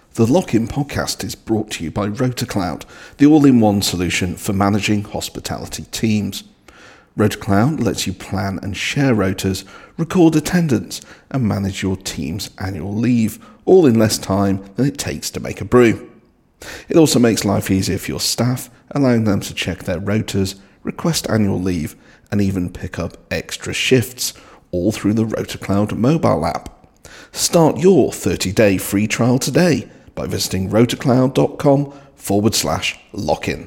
The Lock-In podcast is brought to you by RotorCloud, the all-in-one solution for managing hospitality teams. RotorCloud lets you plan and share rotas, record attendance, and manage your team's annual leave, all in less time than it takes to make a brew. It also makes life easier for your staff, allowing them to check their rotas, request annual leave, and even pick up extra shifts, all through the RotorCloud mobile app. Start your 30-day free trial today by visiting rotorcloud.com/lock-in.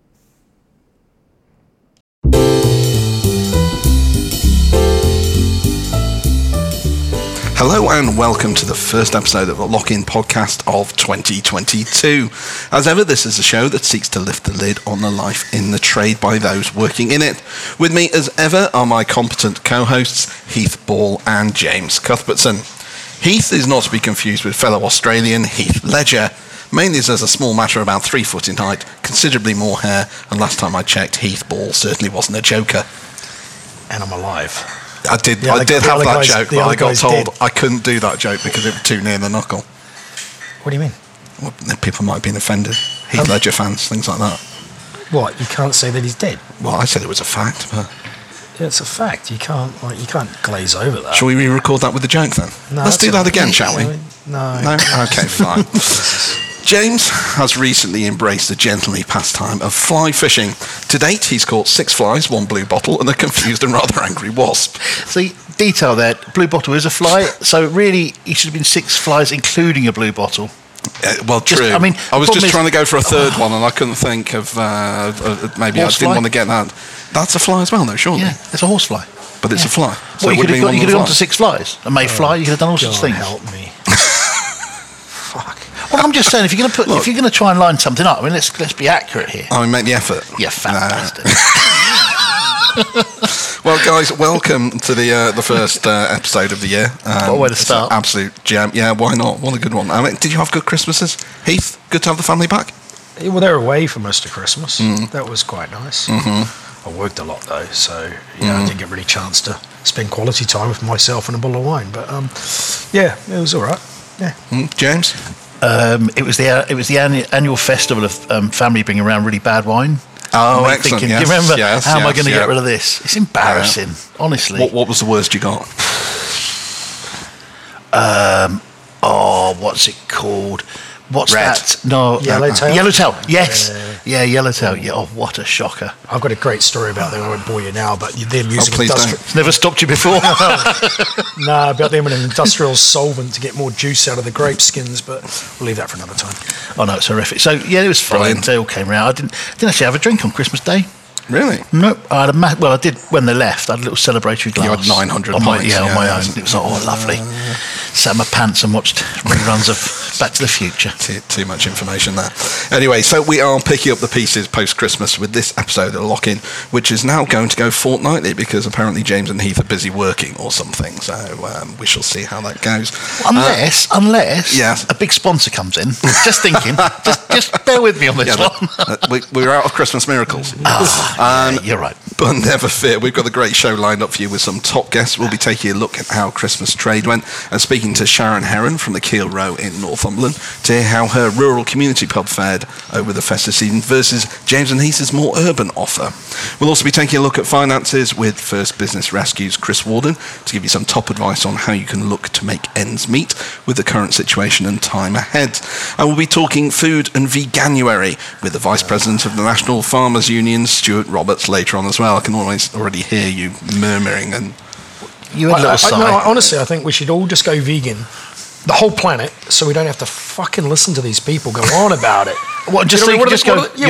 Hello and welcome to the first episode of the Lock-In podcast of 2022. As ever, this is a show that seeks to lift the lid on the life in the trade by those working in it. With me as ever are my competent co-hosts Heath Ball and James Cuthbertson. Heath is not to be confused with fellow Australian Heath Ledger, mainly as there's a small matter about 3 foot in height, considerably more hair, and last time I checked, Heath Ball certainly wasn't a joker. And I'm alive. I did have that joke, but I got told I couldn't do that joke because it was too near the knuckle. What do you mean? Well, people might have been offended. Heath Ledger fans, things like that. What? You can't say that he's dead? Well, I said it was a fact, but... Yeah, it's a fact. You can't glaze over that. Shall we re-record that with the joke then? No, Let's do that again, shall we? No. No? Okay, fine. James has recently embraced the gentlemanly pastime of fly fishing. To date, he's caught 6 flies, 1 blue bottle, and a confused and rather angry wasp. See, detail there. Blue bottle is a fly, so really, he should have been 6 flies, including a blue bottle. Well, true. I was just trying to go for a third one, and I couldn't think of maybe I didn't want to get that. That's a fly as well, though, surely. Yeah, it's a horsefly. But it's a fly. So well, you could have gone to 6 flies. A mayfly, you could have done all sorts of things. Help me. Fuck. Well, I'm just saying, if you're going to try and line something up, I mean, let's be accurate here. I mean, make the effort. You fat bastard. Well, guys, welcome to the first episode of the year. What a way to start. Absolute jam. Yeah, why not? What a good one. I mean, did you have good Christmases? Heath, good to have the family back? Well, they're away for most of Christmas. That was quite nice. Mm-hmm. I worked a lot, though, so I didn't get really a chance to spend quality time with myself and a bottle of wine. But, yeah, it was all right. Yeah. James? It was the annual festival of family bringing around really bad wine. Oh, excellent. Thinking, yes, do you remember, yes, how am I going to get rid of this? It's embarrassing, honestly. What was the worst you got? What's it called? What's Red. that? No, Yellowtail. Yellowtail. Yes, Yellowtail. Yeah. Oh, what a shocker! I've got a great story about them. I won't bore you now, but them using It's never stopped you before. Nah, about them with an industrial solvent to get more juice out of the grape skins, but we'll leave that for another time. Oh no, it's horrific. So yeah, it was fine. They all came around. I didn't actually have a drink on Christmas Day. Really? Nope. I had I did when they left. I had a little celebratory glass. You had 900 on pints. on my own. It was lovely. Sat in my pants and watched reruns of Back to the Future. Too much information there. Anyway, so we are picking up the pieces post-Christmas with this episode of Lock-In, which is now going to go fortnightly because apparently James and Heath are busy working or something. So we shall see how that goes. Well, unless yes. a big sponsor comes in. Just thinking. just bear with me on this one. We're out of Christmas miracles. Yeah, you're right. But never fear, we've got a great show lined up for you with some top guests. We'll be taking a look at how Christmas trade went and speaking to Sharon Heron from the Keel Row in Northumberland to hear how her rural community pub fared over the festive season versus James and Heath's more urban offer. We'll also be taking a look at finances with First Business Rescue's Chris Warden to give you some top advice on how you can look to make ends meet with the current situation and time ahead. And we'll be talking food and veganuary with the Vice President of the National Farmers Union, Stuart Roberts, later on as well. I can already hear you murmuring and... You had a little sigh. Honestly, I think we should all just go vegan, the whole planet, so we don't have to fucking listen to these people go on about it. What are they going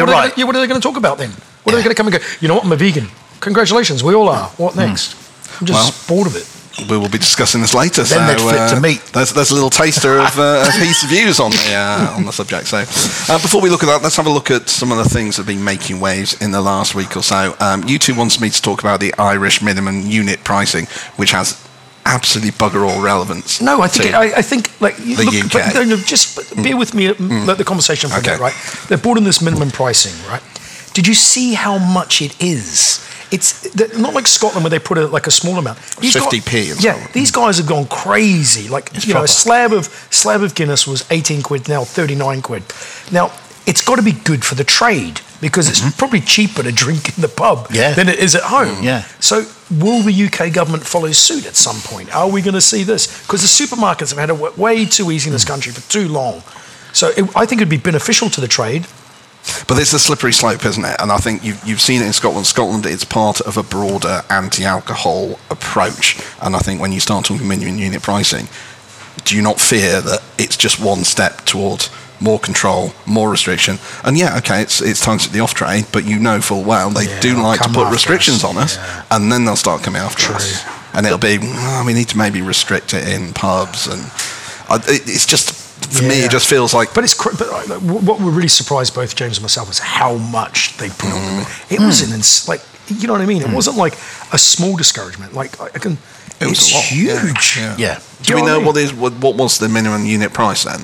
to talk about then? What are they going to come and go, you know what, I'm a vegan. Congratulations, we all are. What next? I'm just bored of it. We will be discussing this later. Then they'd flip to meat. There's a little taster of Heath's views on the subject. So before we look at that, let's have a look at some of the things that have been making waves in the last week or so. U2 wants me to talk about the Irish minimum unit pricing, which has absolutely bugger all relevance. No, I think like the UK. But, no, just bear with me. Let the conversation for a bit, right? They're brought in this minimum pricing, right? Did you see how much it is not like Scotland where they put a small amount. 50p. These guys have gone crazy. Like a slab of Guinness was 18 quid, now 39 quid. Now it's got to be good for the trade because it's probably cheaper to drink in the pub than it is at home. Yeah. So will the UK government follow suit at some point? Are we going to see this? Because the supermarkets have had it way too easy in this country for too long. So I think it'd be beneficial to the trade. But it's a slippery slope, isn't it? And I think you've seen it in Scotland. Scotland is part of a broader anti-alcohol approach. And I think when you start talking minimum unit pricing, do you not fear that it's just one step towards more control, more restriction? And it's targeted at the off-trade, but you know full well they do like to put restrictions on us, and then they'll start coming after us. And it'll be, we need to maybe restrict it in pubs. And it's just... For me, it just feels like... But what we're really surprised, both James and myself, is how much they put on. It was you know what I mean? It wasn't like a small discouragement. Like, it was huge. Yeah. Do we know what was the minimum unit price then?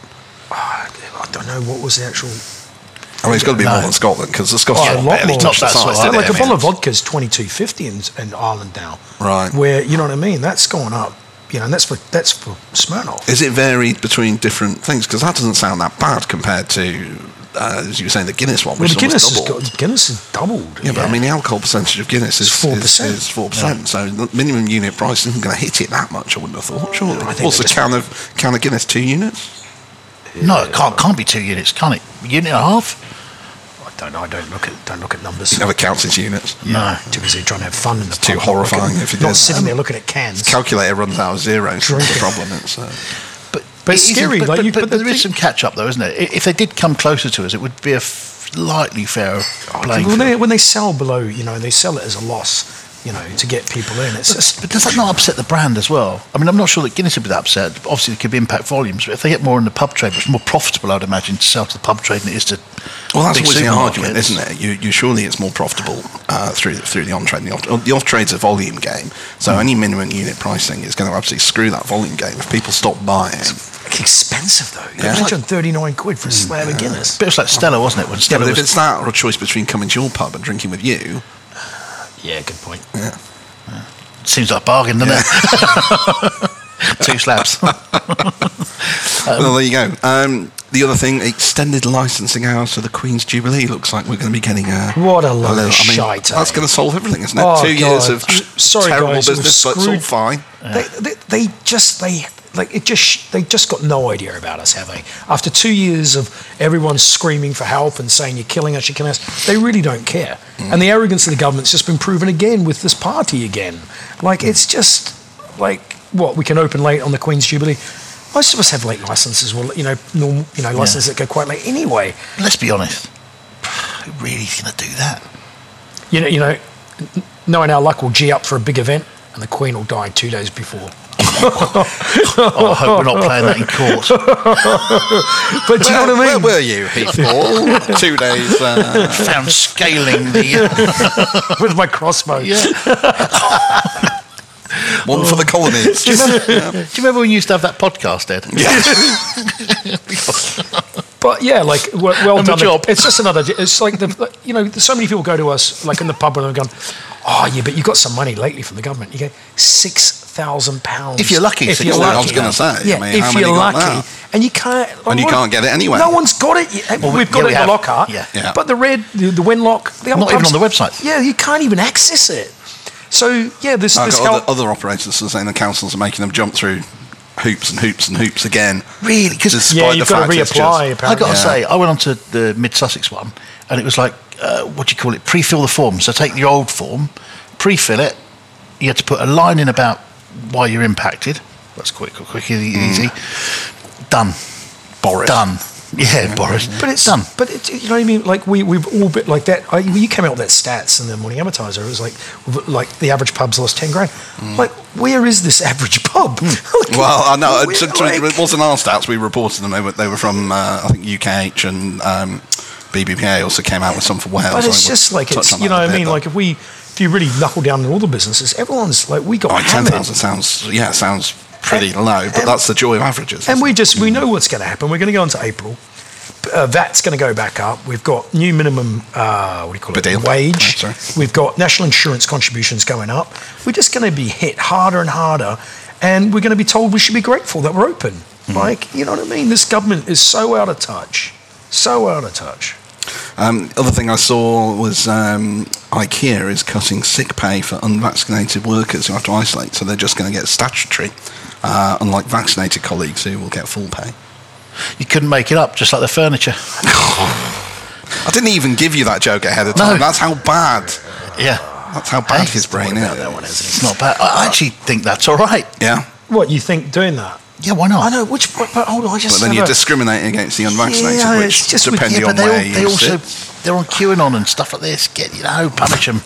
I don't know. What was the actual... I mean, it's got to be more than Scotland, because the Scots a lot more. touch the size. Like a bottle of vodka is $22.50 in Ireland now. Right. Where, you know what I mean? That's gone up. You know, and that's for Smirnoff. Is it varied between different things? Because that doesn't sound that bad compared to, as you were saying, the Guinness one, which Guinness is doubled. Guinness is doubled. Yeah, but I mean, the alcohol percentage of Guinness is 4%. Is 4%. So the minimum unit price isn't going to hit it that much, I wouldn't have thought. Surely. What's the can of Guinness? 2 units? No, it can't be 2 units, can it? A unit and a half? I don't know. I don't look at numbers. It never counts as units. No, too busy trying to have fun in the pub. Too horrifying if it not is. sitting there looking at cans. Calculator runs out of zeros. That's the problem. But it's scary. But there is some catch up though, isn't it? If they did come closer to us, it would be a slightly fairer playing field. When they sell below, they sell it as a loss. To get people in. But does that not upset the brand as well? I mean, I'm not sure that Guinness would be that upset. Obviously, it could be impact volumes, but if they get more in the pub trade, it's more profitable, I'd imagine, to sell to the pub trade than it is to. Well, that's always the argument, isn't it? You surely it's more profitable through the on-trade. The off-trade's a volume game, so any minimum unit pricing is going to absolutely screw that volume game if people stop buying. It's expensive though. Imagine 39 quid for a slab of Guinness. But it was like Stella, wasn't it? When Stella but if it's that or a choice between coming to your pub and drinking with you. Yeah, good point. Yeah. Seems like a bargain, doesn't it? 2 slabs. Well, there you go. The other thing, extended licensing hours for the Queen's Jubilee. Looks like we're going to be getting what a load of shite. That's going to solve everything, isn't it? 2 years of terrible business, but it's all fine. They just got no idea about us, have they? After 2 years of everyone screaming for help and saying you're killing us, they really don't care. And the arrogance of the government's just been proven again with this party again. It's just we can open late on the Queen's Jubilee. Most of us have late licenses, licenses that go quite late anyway. Let's be honest. Who really is going to do that? Knowing our luck, we'll G up for a big event and the Queen will die 2 days before. I hope we're not playing that in court. But do you know what I mean? Where were you, Heath Ball? 2 days. Found scaling the... with my crossbow. Yeah. One for the colonies. Do you remember when you used to have that podcast, Ed? Yeah. But yeah, well done. Job. It's just another. It's like so many people go to us in the pub and they're going, oh yeah, but you got some money lately from the government. You go £6,000 if you're lucky. I was going to say, yeah, if you're lucky, and you can't, and you can't get it anyway. No one's got it yet. We've got it in the Lockhart, but the Wenlock, not even on the website. Yeah, you can't even access it. So yeah, this other operators are saying the councils are making them jump through hoops and hoops and hoops again. Really? Because you've got to reapply. I got to say, I went on to the Mid Sussex one, and it was like, what do you call it? Pre-fill the form. So take the old form, pre-fill it. You had to put a line in about why you're impacted. That's quick, easy. Done. Boris. Done. Yeah, Boris. But it's done. But you know what I mean? We've all been like that. You came out with that stats in the Morning Advertiser. It was like the average pub's lost 10 grand. Where is this average pub? Well, I know it wasn't our stats. We reported them. They were from I think UKH and BBPA also came out with some for Wales. But it's just you know what I mean? Like if you really knuckle down on all the businesses, everyone's we got 10,000 sounds pretty low, but that's the joy of averages. And we know what's going to happen. We're going to go into April. VAT's going to go back up. We've got new minimum, Deal. wage. Oh, sorry. We've got national insurance contributions going up. We're just going to be hit harder and harder, and we're going to be told we should be grateful that we're open. Like, you know what I mean? This government is so out of touch. So out of touch. Other thing I saw was IKEA is cutting sick pay for unvaccinated workers who have to isolate, so they're just going to get statutory, unlike vaccinated colleagues who will get full pay. You couldn't make it up, just like the furniture. I didn't even give you that joke ahead of time. No. That's how bad. Yeah. That's how bad his brain is. That one, isn't It's not bad. I actually think that's all right. Yeah. it? What, you think doing that? Yeah, why not? I know, but hold on, I just But then have you're a- discriminating against the unvaccinated, Yeah, which it's just depending Yeah, on but where they you also sit. they're on QAnon and stuff like this. Punish them.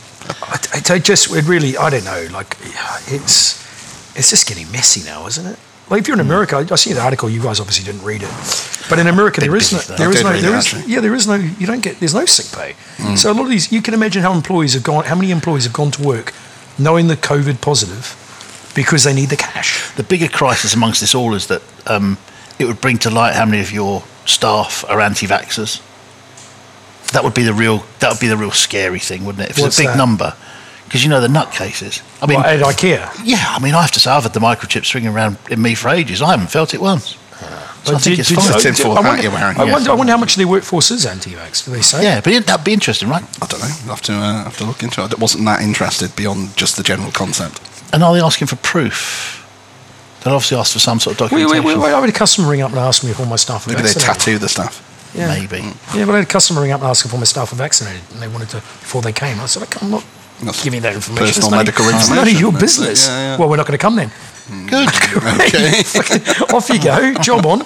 I don't know, like, it's just getting messy now, isn't it? Like, if you're in America, I see the article, you guys obviously didn't read it, but in America, Been there is busy, no, though. there I is did no, read there it, is, actually. yeah, there is no, there's no sick pay. So a lot of these, you can imagine how employees have gone, how many employees have gone to work knowing they're COVID positive because they need the cash. The bigger crisis amongst this all is that it would bring to light how many of your staff are anti-vaxxers. That would be the real scary thing, wouldn't it? If What's it's a big that? number, because you know the nutcases. I mean, Well, at IKEA. yeah. I mean, I have to say I've had the microchip swinging around in me for ages. I haven't felt it once. So I think it's fine. It's tinfoil I hat wonder, you're wearing. I wonder how much of their workforce is anti-vax, do they say? Yeah, but that'd be interesting, right? I don't know. I'll have to look into it. I wasn't that interested beyond just the general concept. And are they asking for proof? They'll obviously ask for some sort of Wait, documentation. I had a customer ring up and ask me if all my staff are Maybe they vaccinated. tattoo the stuff. Yeah. Maybe. Yeah, but I had a customer ring up and ask if all my staff are vaccinated, and they wanted to before they came. I said, I'm not That's giving you that information. personal It's none of- medical It's none of information. your That's it, business. yeah. Well, we're not going to come then. Good. Okay. Off you go. Job on.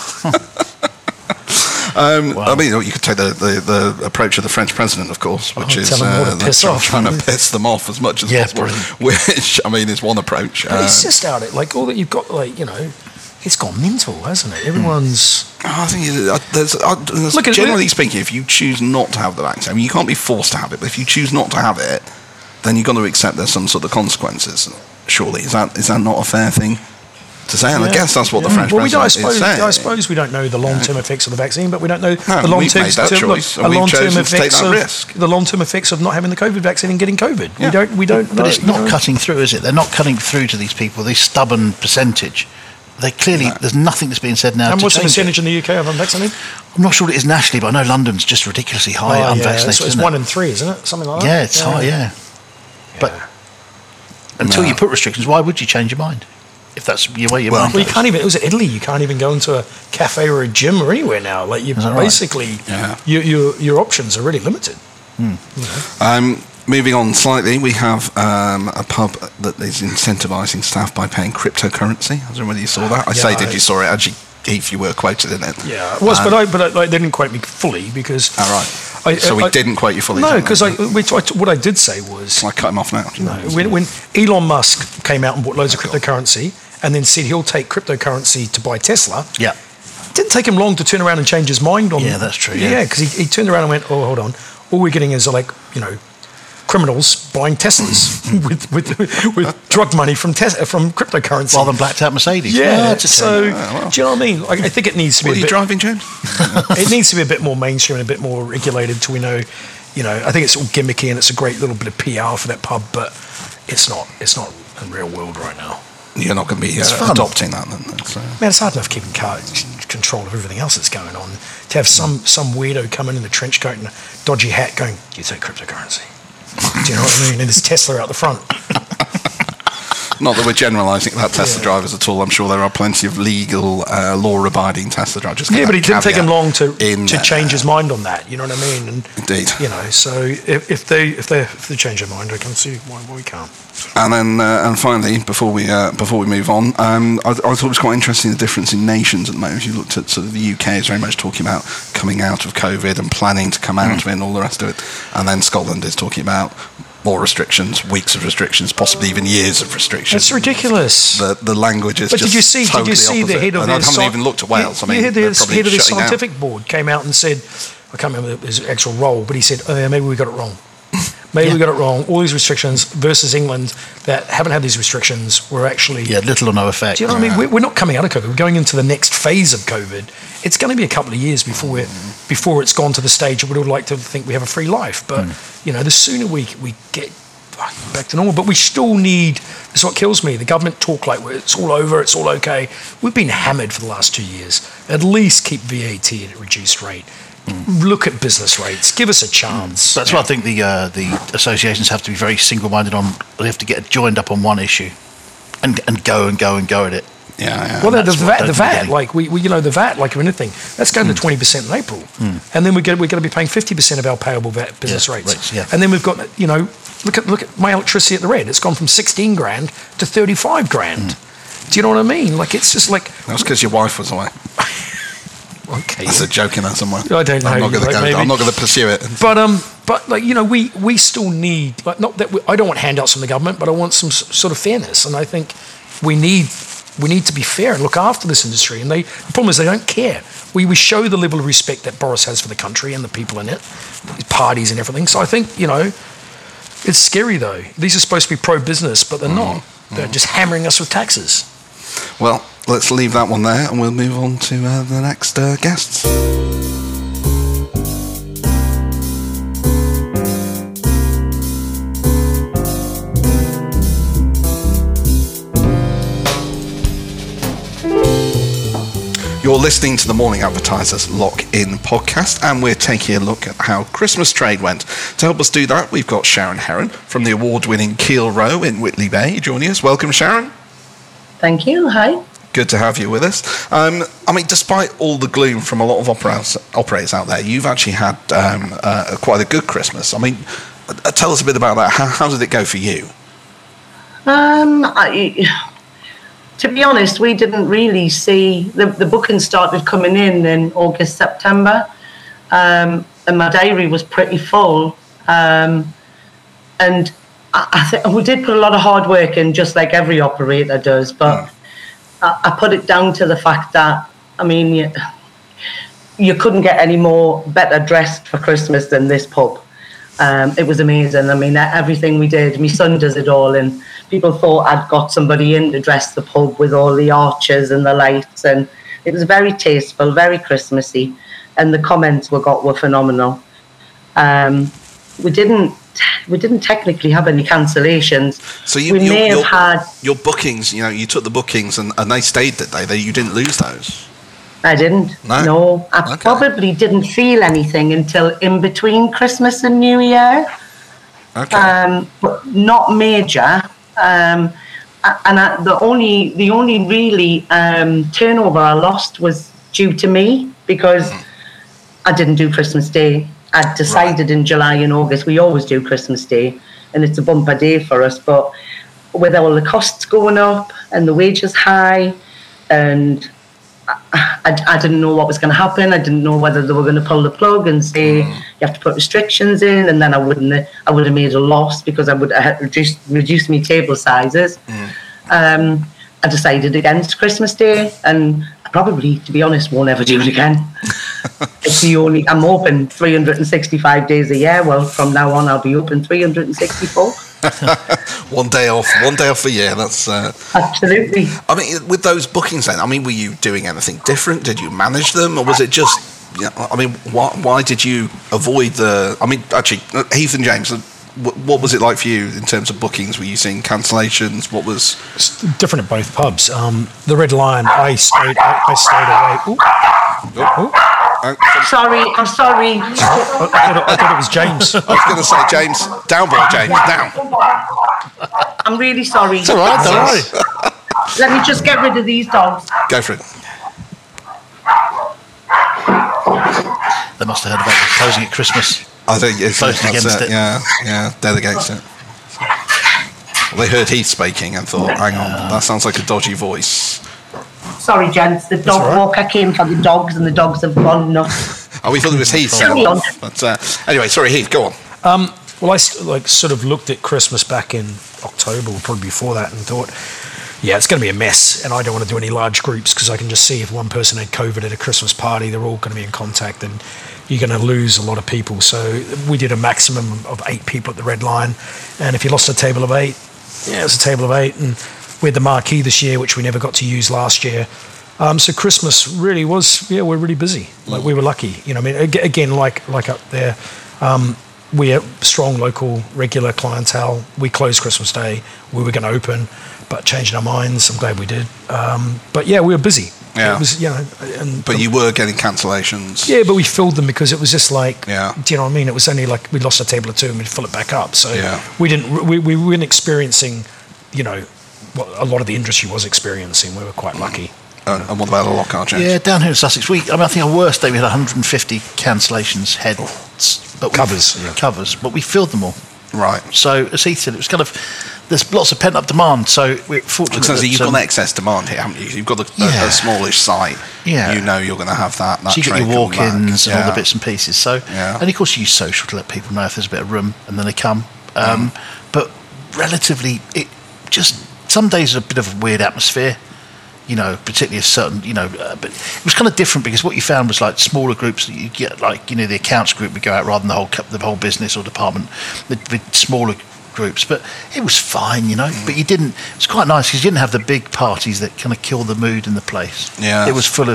I mean, you could take the approach of the French president, of course, which is tell them all to piss off. trying to piss them off as much as Yeah, possible. brilliant. Which, I mean, is one approach. But it's just out it. Like, all that you've got, like, you know, it's gone mental, hasn't it? Everyone's... I think there's Look at- generally speaking, if you choose not to have the vaccine, I mean, you can't be forced to have it, but if you choose not to have it, then you've got to accept there's some sort of consequences. Surely, is that not a fair thing to say? And I guess that's what the French president is saying. I suppose we don't know the long-term effects of the vaccine, but we don't know No, the we've long-term made that choice, and we've chosen to take that risk. the long-term effects of not having the COVID vaccine and getting COVID. Yeah. We don't. But it's know, not cutting through, is it? They're not cutting through to these people, this stubborn percentage. They clearly, there's nothing that's being said now And to what's the change it. percentage in the UK of unvaccinated? I'm not sure what it is nationally, but I know London's just ridiculously high unvaccinated. It's isn't it? 1 in 3, isn't it? Something like that. Yeah, it's high, yeah. But until you put restrictions, why would you change your mind? If that's your way your mind Well, you goes. can't even. It was Italy. You can't even go into a cafe or a gym or anywhere now. Like you Is that right? basically, Yeah. your options are really limited. Moving on slightly, we have a pub that is incentivising staff by paying cryptocurrency. I don't know whether you saw that. I say, did you saw it? Actually, Heath, you were quoted in it. Yeah, it was, but they didn't quote me fully because. All right. So we didn't quote you fully. No, didn't because we? what I did say was I cut him off now. when Elon Musk came out and bought loads of cryptocurrency and then said he'll take cryptocurrency to buy Tesla. Yeah. It didn't take him long to turn around and change his mind on. Yeah, that's true, yeah. Yeah, because he turned around and went, "Oh, hold on, all we're getting is criminals buying Teslas with drug money from cryptocurrency." Rather than blacked out Mercedes. Yeah, Well, that's a so shame. do you know what I mean? Like, I think it needs to be. What are you driving, James? It needs to be a bit more mainstream and a bit more regulated till we know. I think it's all gimmicky and it's a great little bit of PR for that pub, but it's not in real world right now. You're not going to be fun. adopting that then. So. Man, it's hard enough keeping control of everything else that's going on. To have some weirdo come in a trench coat and a dodgy hat going, "Do you take cryptocurrency?" Do you know what I mean? And there's Tesla out the front. Not that we're generalising about Tesla drivers at all. I'm sure there are plenty of legal, law-abiding Tesla drivers. Just Yeah, but it didn't take him long to in change his mind on that. You know what I mean? And, Indeed. So if they change their mind, I can see why we can't. And then, and finally, before we move on, I thought it was quite interesting the difference in nations at the moment. If you looked at sort of the UK is very much talking about coming out of COVID and planning to come out of it and all the rest of it, and then Scotland is talking about more restrictions, weeks of restrictions, possibly even years of restrictions. It's ridiculous. The language is But just did you see totally the opposite. head of And the I haven't even looked at Wales. I mean, the they're head probably of the shutting down. scientific board came out and said, I can't remember his actual role, but he said, "Oh, yeah, maybe we got it wrong." Maybe we got it wrong. All these restrictions versus England that haven't had these restrictions were actually... Yeah, little or no effect. Do you know what I mean? We're not coming out of COVID. We're going into the next phase of COVID. It's going to be a couple of years before it's gone to the stage where we would like to think we have a free life. But, the sooner we get back to normal. But we still need... It's what kills me. The government talk like it's all over, it's all okay. We've been hammered for the last 2 years. At least keep VAT at a reduced rate. Look at business rates. Give us a chance. That's why I think the associations have to be very single-minded on. They have to get joined up on one issue, and go at it. Yeah. Well, the VAT, like we the VAT, like anything, that's going to 20% in April, and then we're going to be paying 50% of our payable VAT business rates. And then we've got look at my electricity at the Red. It's gone from 16 grand to 35 grand. Do you know what I mean? Like it's just like that's because your wife was away. Okay, that's a joke in that somewhere. I don't know. I'm not going to pursue it. But like we still need not that I don't want handouts from the government, but I want some sort of fairness, and I think we need to be fair and look after this industry. And the problem is they don't care. We show the level of respect that Boris has for the country and the people in it, parties and everything. So I think it's scary though. These are supposed to be pro-business, but they're not. They're just hammering us with taxes. Well, let's leave that one there and we'll move on to the next guests. You're listening to the Morning Advertiser's Lock-In podcast, and we're taking a look at how Christmas trade went. To help us do that, we've got Sharon Heron from the award-winning Kiel Row in Whitley Bay joining us. Welcome, Sharon. Thank you. Hi. Good to have you with us. Despite all the gloom from a lot of operators out there, you've actually had quite a good Christmas. Tell us a bit about that. How did it go for you? To be honest, we didn't really see... The bookings started coming in August, September, and my diary was pretty full. And I think we did put a lot of hard work in, just like every operator does, but I put it down to the fact that, you couldn't get any more better dressed for Christmas than this pub. It was amazing. Everything we did, my son does it all, and people thought I'd got somebody in to dress the pub with all the arches and the lights, and it was very tasteful, very Christmassy, and the comments were phenomenal. We didn't technically have any cancellations. So your bookings, you took the bookings and they stayed, did they? You didn't lose those? I didn't. No. I probably didn't feel anything until in between Christmas and New Year. Okay. But not major. The only really turnover I lost was due to me, because I didn't do Christmas Day. I decided in July and August, we always do Christmas Day, and it's a bumper day for us, but with all the costs going up and the wages high, and I didn't know what was going to happen. I didn't know whether they were going to pull the plug and say you have to put restrictions in, and then I would have made a loss because I would have reduced my table sizes. I decided against Christmas Day, and I probably, to be honest, won't ever do it again. I'm open 365 days a year. Well, from now on, I'll be open 364. One day off a year. That's absolutely. With those bookings, then, were you doing anything different? Did you manage them, or was it just? Why did you avoid the? Actually, Heath and James, what was it like for you in terms of bookings? Were you seeing cancellations? What was it's different at both pubs? The Red Lion, I stayed away. Ooh. Sorry, I'm sorry. I thought it was James. I was going to say, James, down boy, James, down. I'm really sorry. It's all right, don't worry. Let me just get rid of these dogs. Go for it. They must have heard about the closing at Christmas. I think it's closing against it. Yeah, dead against it. Well, they heard Heath speaking and thought, hang on, that sounds like a dodgy voice. Sorry, gents. The dog walker came for the dogs, and the dogs have gone nuts. We thought it was Heath. But anyway, sorry, Heath, go on. Well, I sort of looked at Christmas back in October, or probably before that, and thought, Yeah, it's going to be a mess, and I don't want to do any large groups because I can just see if one person had COVID at a Christmas party, they're all going to be in contact, and you're going to lose a lot of people. So we did a maximum of 8 people at the Red Lion, and if you lost a table of 8, yeah, it's a table of 8, and we had the marquee this year, which we never got to use last year. So Christmas really was, we're really busy. Like, we were lucky, I mean, again, like up there, we have strong local regular clientele. We closed Christmas Day. We were going to open, but changed our minds. I'm glad we did. But yeah, we were busy. Yeah. It was, but you were getting cancellations. Yeah, but we filled them because it was just like, do Yeah. you know what I mean? It was only like we lost a table or 2 and we'd fill it back up. So Yeah. we weren't experiencing, what a lot of the industry was experiencing. We were quite lucky. And what about the lockout, James? Yeah, down here in Sussex, I think our worst day we had 150 cancellations heads, but covers, but we filled them all. Right. So as Heath said, it was kind of, there's lots of pent up demand. So we're fortunate. So that, you've got excess demand here, haven't you? You've got a smallish site. Yeah. You know you're going to have that. So you get trade your coming back. walk-ins and all the bits and pieces. So, Yeah. and of course you use social to let people know if there's a bit of room, and then they come. But relatively, some days are a bit of a weird atmosphere. Particularly a certain, but it was kind of different because what you found was like smaller groups that you get, like, the accounts group would go out rather than the whole business or department, the smaller groups. But it was fine, but it was quite nice because you didn't have the big parties that kind of kill the mood in the place. Yeah. It was full of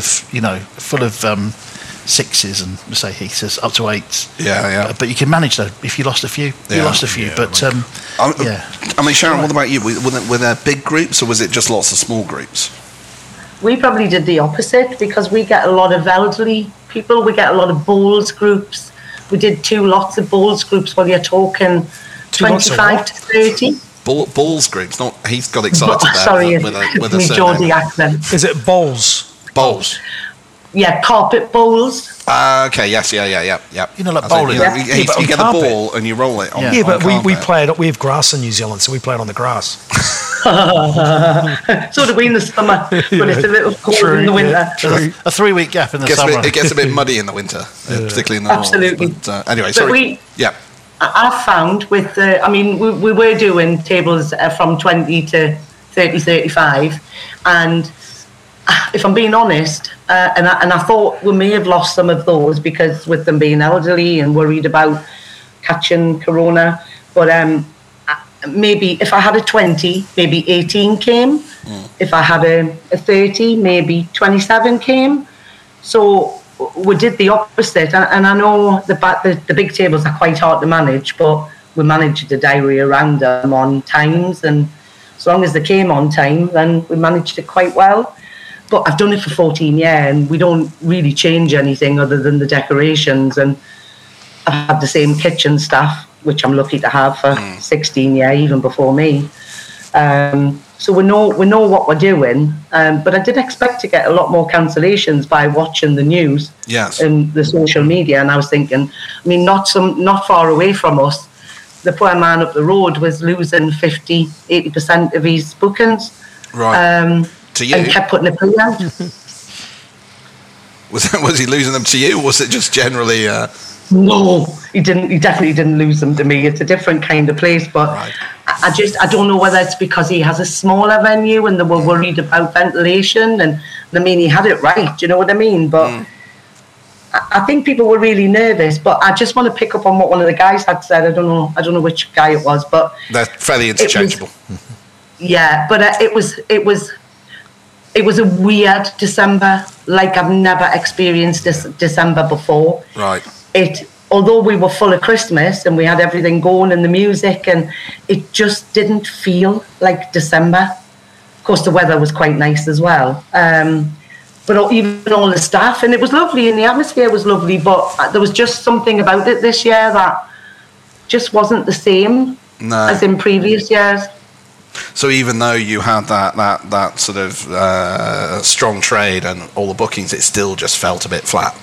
6s and, say, he says up to 8s. Yeah. But you can manage though. If you lost a few, you lost a few. But I mean, Sharon, what about you? Were there big groups or was it just lots of small groups? We probably did the opposite because we get a lot of elderly people. We get a lot of bowls groups. We did 2 lots of bowls groups. You're talking 25 to 30. Balls groups, not Heath got excited there. Sorry, with a me Geordie accent. Is it bowls? Bowls. Yeah, carpet bowls. Okay, yes, yeah. like bowling. You get a carpet. ball and you roll it on Yeah, but on we carpet. play it. We have grass in New Zealand, so we play it on the grass. So do we in the summer, but it's a little cold in the winter. Yeah, true. a 3-week gap in the summer. It gets a bit muddy in the winter, particularly in the Absolutely. north. But, anyway, But sorry. I found with we were doing tables from 20 to 30, 35, and if I'm being honest, and I thought we may have lost some of those because with them being elderly and worried about catching corona, but maybe if I had a 20, maybe 18 came. If I had a 30, maybe 27 came. So we did the opposite, and I know the big tables are quite hard to manage, but we managed the diary around them on times, and as long as they came on time, then we managed it quite well. But I've done it for 14 years, and we don't really change anything other than the decorations, and I've had the same kitchen staff, which I'm lucky to have for 16 years, even before me. So we know what we're doing, but I did expect to get a lot more cancellations by watching the news and the social media. And I was thinking, not far away from us, the poor man up the road was losing 50-80% of his bookings. Right. To you? And kept putting a plea out. Was he losing them to you, or was it just generally? No, he didn't. He definitely didn't lose them to me. It's a different kind of place, but Right. I don't know whether it's because he has a smaller venue and they were worried about ventilation, and he had it right. Do you know what I mean? But I think people were really nervous. But I just want to pick up on what one of the guys had said. I don't know which guy it was, but They're fairly interchangeable. yeah. But it was a weird December, like I've never experienced this December before. Right. Although we were full of Christmas and we had everything going and the music, and it just didn't feel like December. Of course, the weather was quite nice as well. But even all the staff, and it was lovely, and the atmosphere was lovely, but there was just something about it this year that just wasn't the same as in previous years. So even though you had that sort of strong trade and all the bookings, it still just felt a bit flat.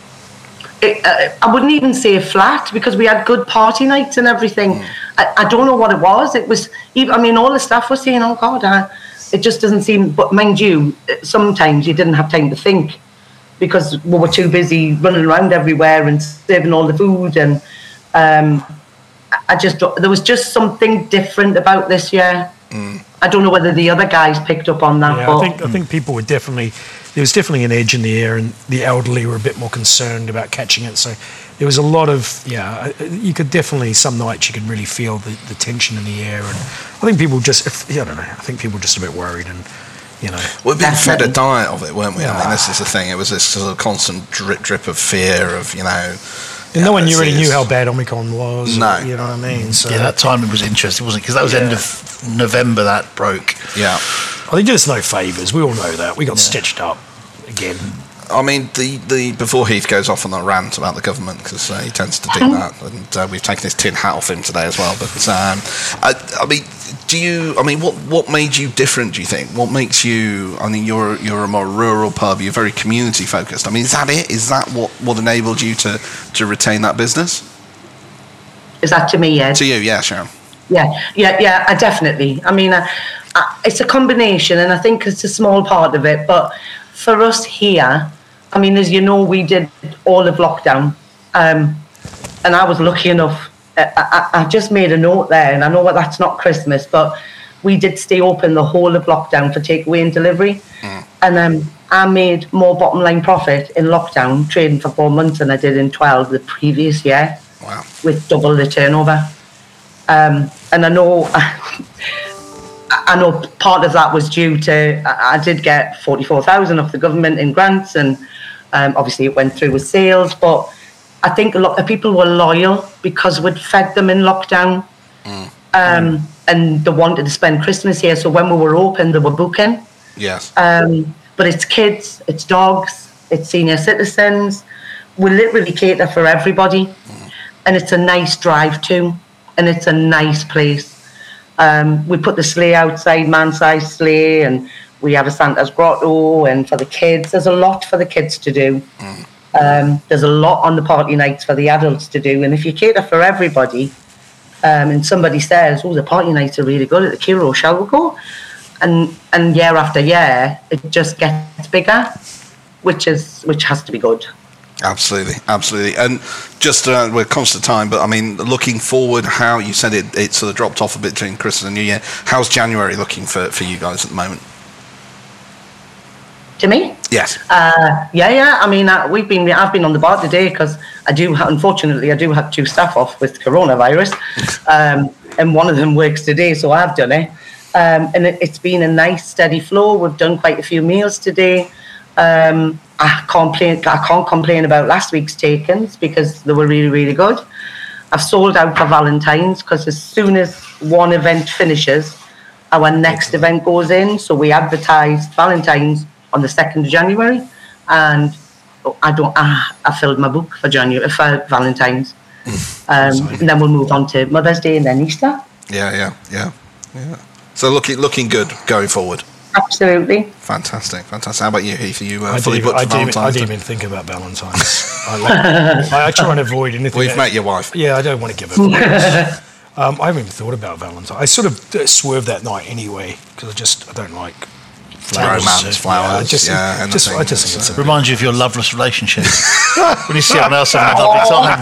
I wouldn't even say flat because we had good party nights and everything. I don't know what it was. It was, all the staff was saying, "Oh God, it just doesn't seem." But mind you, sometimes you didn't have time to think because we were too busy running around everywhere and serving all the food. And there was just something different about this year. I don't know whether the other guys picked up on that. Yeah, but I think people were definitely, there was definitely an edge in the air, and the elderly were a bit more concerned about catching it. So there was a lot of, you could definitely, some nights you could really feel the tension in the air. And I think people just, I don't know, I think people were just a bit worried, and, you know. We've been fed a diet of it, weren't we? Yeah. I mean, this is the thing. It was this sort of constant drip of fear of, you know. And no one really knew how bad Omicron was. No. You know what I mean? So Yeah, that timing was interesting, wasn't it? Because that was end of November that broke. Yeah. They did us no favours. We all know that. We got stitched up again. I mean, the before Heath goes off on that rant about the government, because he tends to do that, and we've taken his tin hat off him today as well. But I mean, what made you different? Do you think? What makes you? I mean, you're a more rural pub. You're very community focused. I mean, is that it? Is that what enabled you to retain that business? is that to me, Ed? To you, yeah, Sharon. Yeah, definitely. I mean, it's a combination, and I think it's a small part of it. But for us here, I mean, as you know, we did all of lockdown, and I was lucky enough. I just made a note there, and I know that's not Christmas, but we did stay open the whole of lockdown for takeaway and delivery. And I made more bottom line profit in lockdown trading for 4 months than I did in 12 the previous year. Wow. With double the turnover. And I know part of that was due to, I did get 44,000 off the government in grants, and obviously it went through with sales, but I think a lot of people were loyal because we'd fed them in lockdown. And they wanted to spend Christmas here, so when we were open, they were booking. Yes. But it's kids, it's dogs, it's senior citizens. We literally cater for everybody. And it's a nice drive too, and it's a nice place. We put the sleigh outside, man-sized sleigh, and we have a Santa's grotto, and for the kids, there's a lot for the kids to do. There's a lot on the party nights for the adults to do, and if you cater for everybody, and somebody says, "Oh, the party nights are really good at the Kiro, shall we go?" And year after year, it just gets bigger, which has to be good. Absolutely. And just we're conscious of time, but I mean, looking forward, how you said it sort of dropped off a bit between Christmas and New Year. How's January looking for you guys at the moment? To me? Yes. Yeah. I mean, I've been on the bar today because unfortunately, I do have 2 staff off with coronavirus, and one of them works today, so I've done it. And it's been a nice, steady flow. We've done quite a few meals today. I can't complain about last week's take-ins because they were really, really good. I've sold out for Valentine's because as soon as one event finishes, our next event goes in. So we advertised Valentine's on the 2nd of January, and I filled my book for Valentine's. And then we'll move on to Mother's Day and then Easter. Yeah. So looking good going forward. Absolutely. Fantastic. How about you, Heath? Are you fully booked for Valentine's? I didn't even think about Valentine's. I try and avoid anything. We've met your wife. Yeah, I don't want to give it. I haven't even thought about Valentine's. I sort of swerved that night anyway because I don't like flowers. Romance, flowers. I just think it's a Reminds you of your loveless relationship. When you see someone else having a lovely time.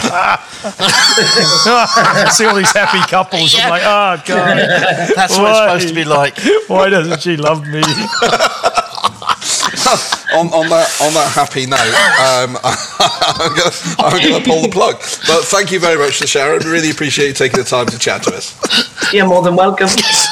I see all these happy couples. I'm like, oh God. That's what it's supposed to be like. Why doesn't she love me? on that happy note, I'm going to pull the plug. But thank you very much to Sharon. Really appreciate you taking the time to chat to us. You're more than welcome.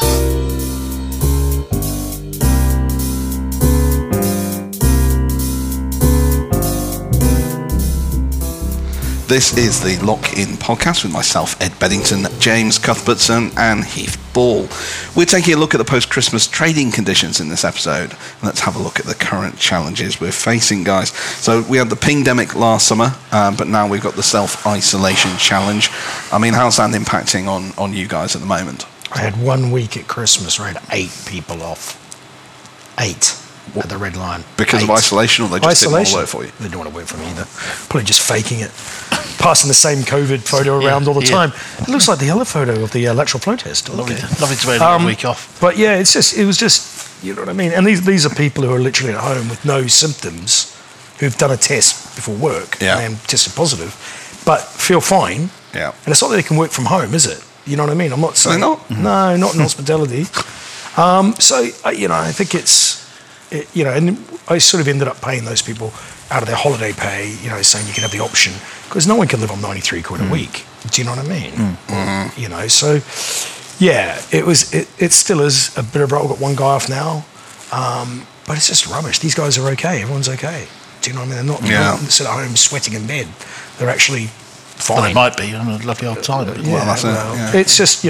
This is the Lock-In Podcast with myself, Ed Beddington, James Cuthbertson and Heath Ball. We're taking a look at the post-Christmas trading conditions in this episode. Let's have a look at the current challenges we're facing, guys. So we had the pingdemic last summer, but now we've got the self-isolation challenge. I mean, how's that impacting on you guys at the moment? I had 1 week at Christmas where I had 8 people off. 8. At the Red Lion. Because of isolation, or they just didn't want to work for you? They didn't want to work for me either. Probably just faking it. Passing the same COVID photo around all the time. It looks like the other photo of the lateral flow test. Lovely to have a week off. But yeah, it was just, you know what I mean? And these are people who are literally at home with no symptoms, who've done a test before work and tested positive, but feel fine. Yeah. And it's not that they can work from home, is it? You know what I mean? I'm not saying... They're not? No, not in hospitality. I think and I sort of ended up paying those people out of their holiday pay, saying you can have the option, because no one can live on 93 quid a week. Do you know what I mean? So yeah, it still is a bit of roll. I've got one guy off now, but it's just rubbish. These guys are okay. Everyone's okay. Do you know what I mean? They're not sit at home sweating in bed. They're actually fine. Well, they might be on a lovely old time. But that's it. Yeah. It's just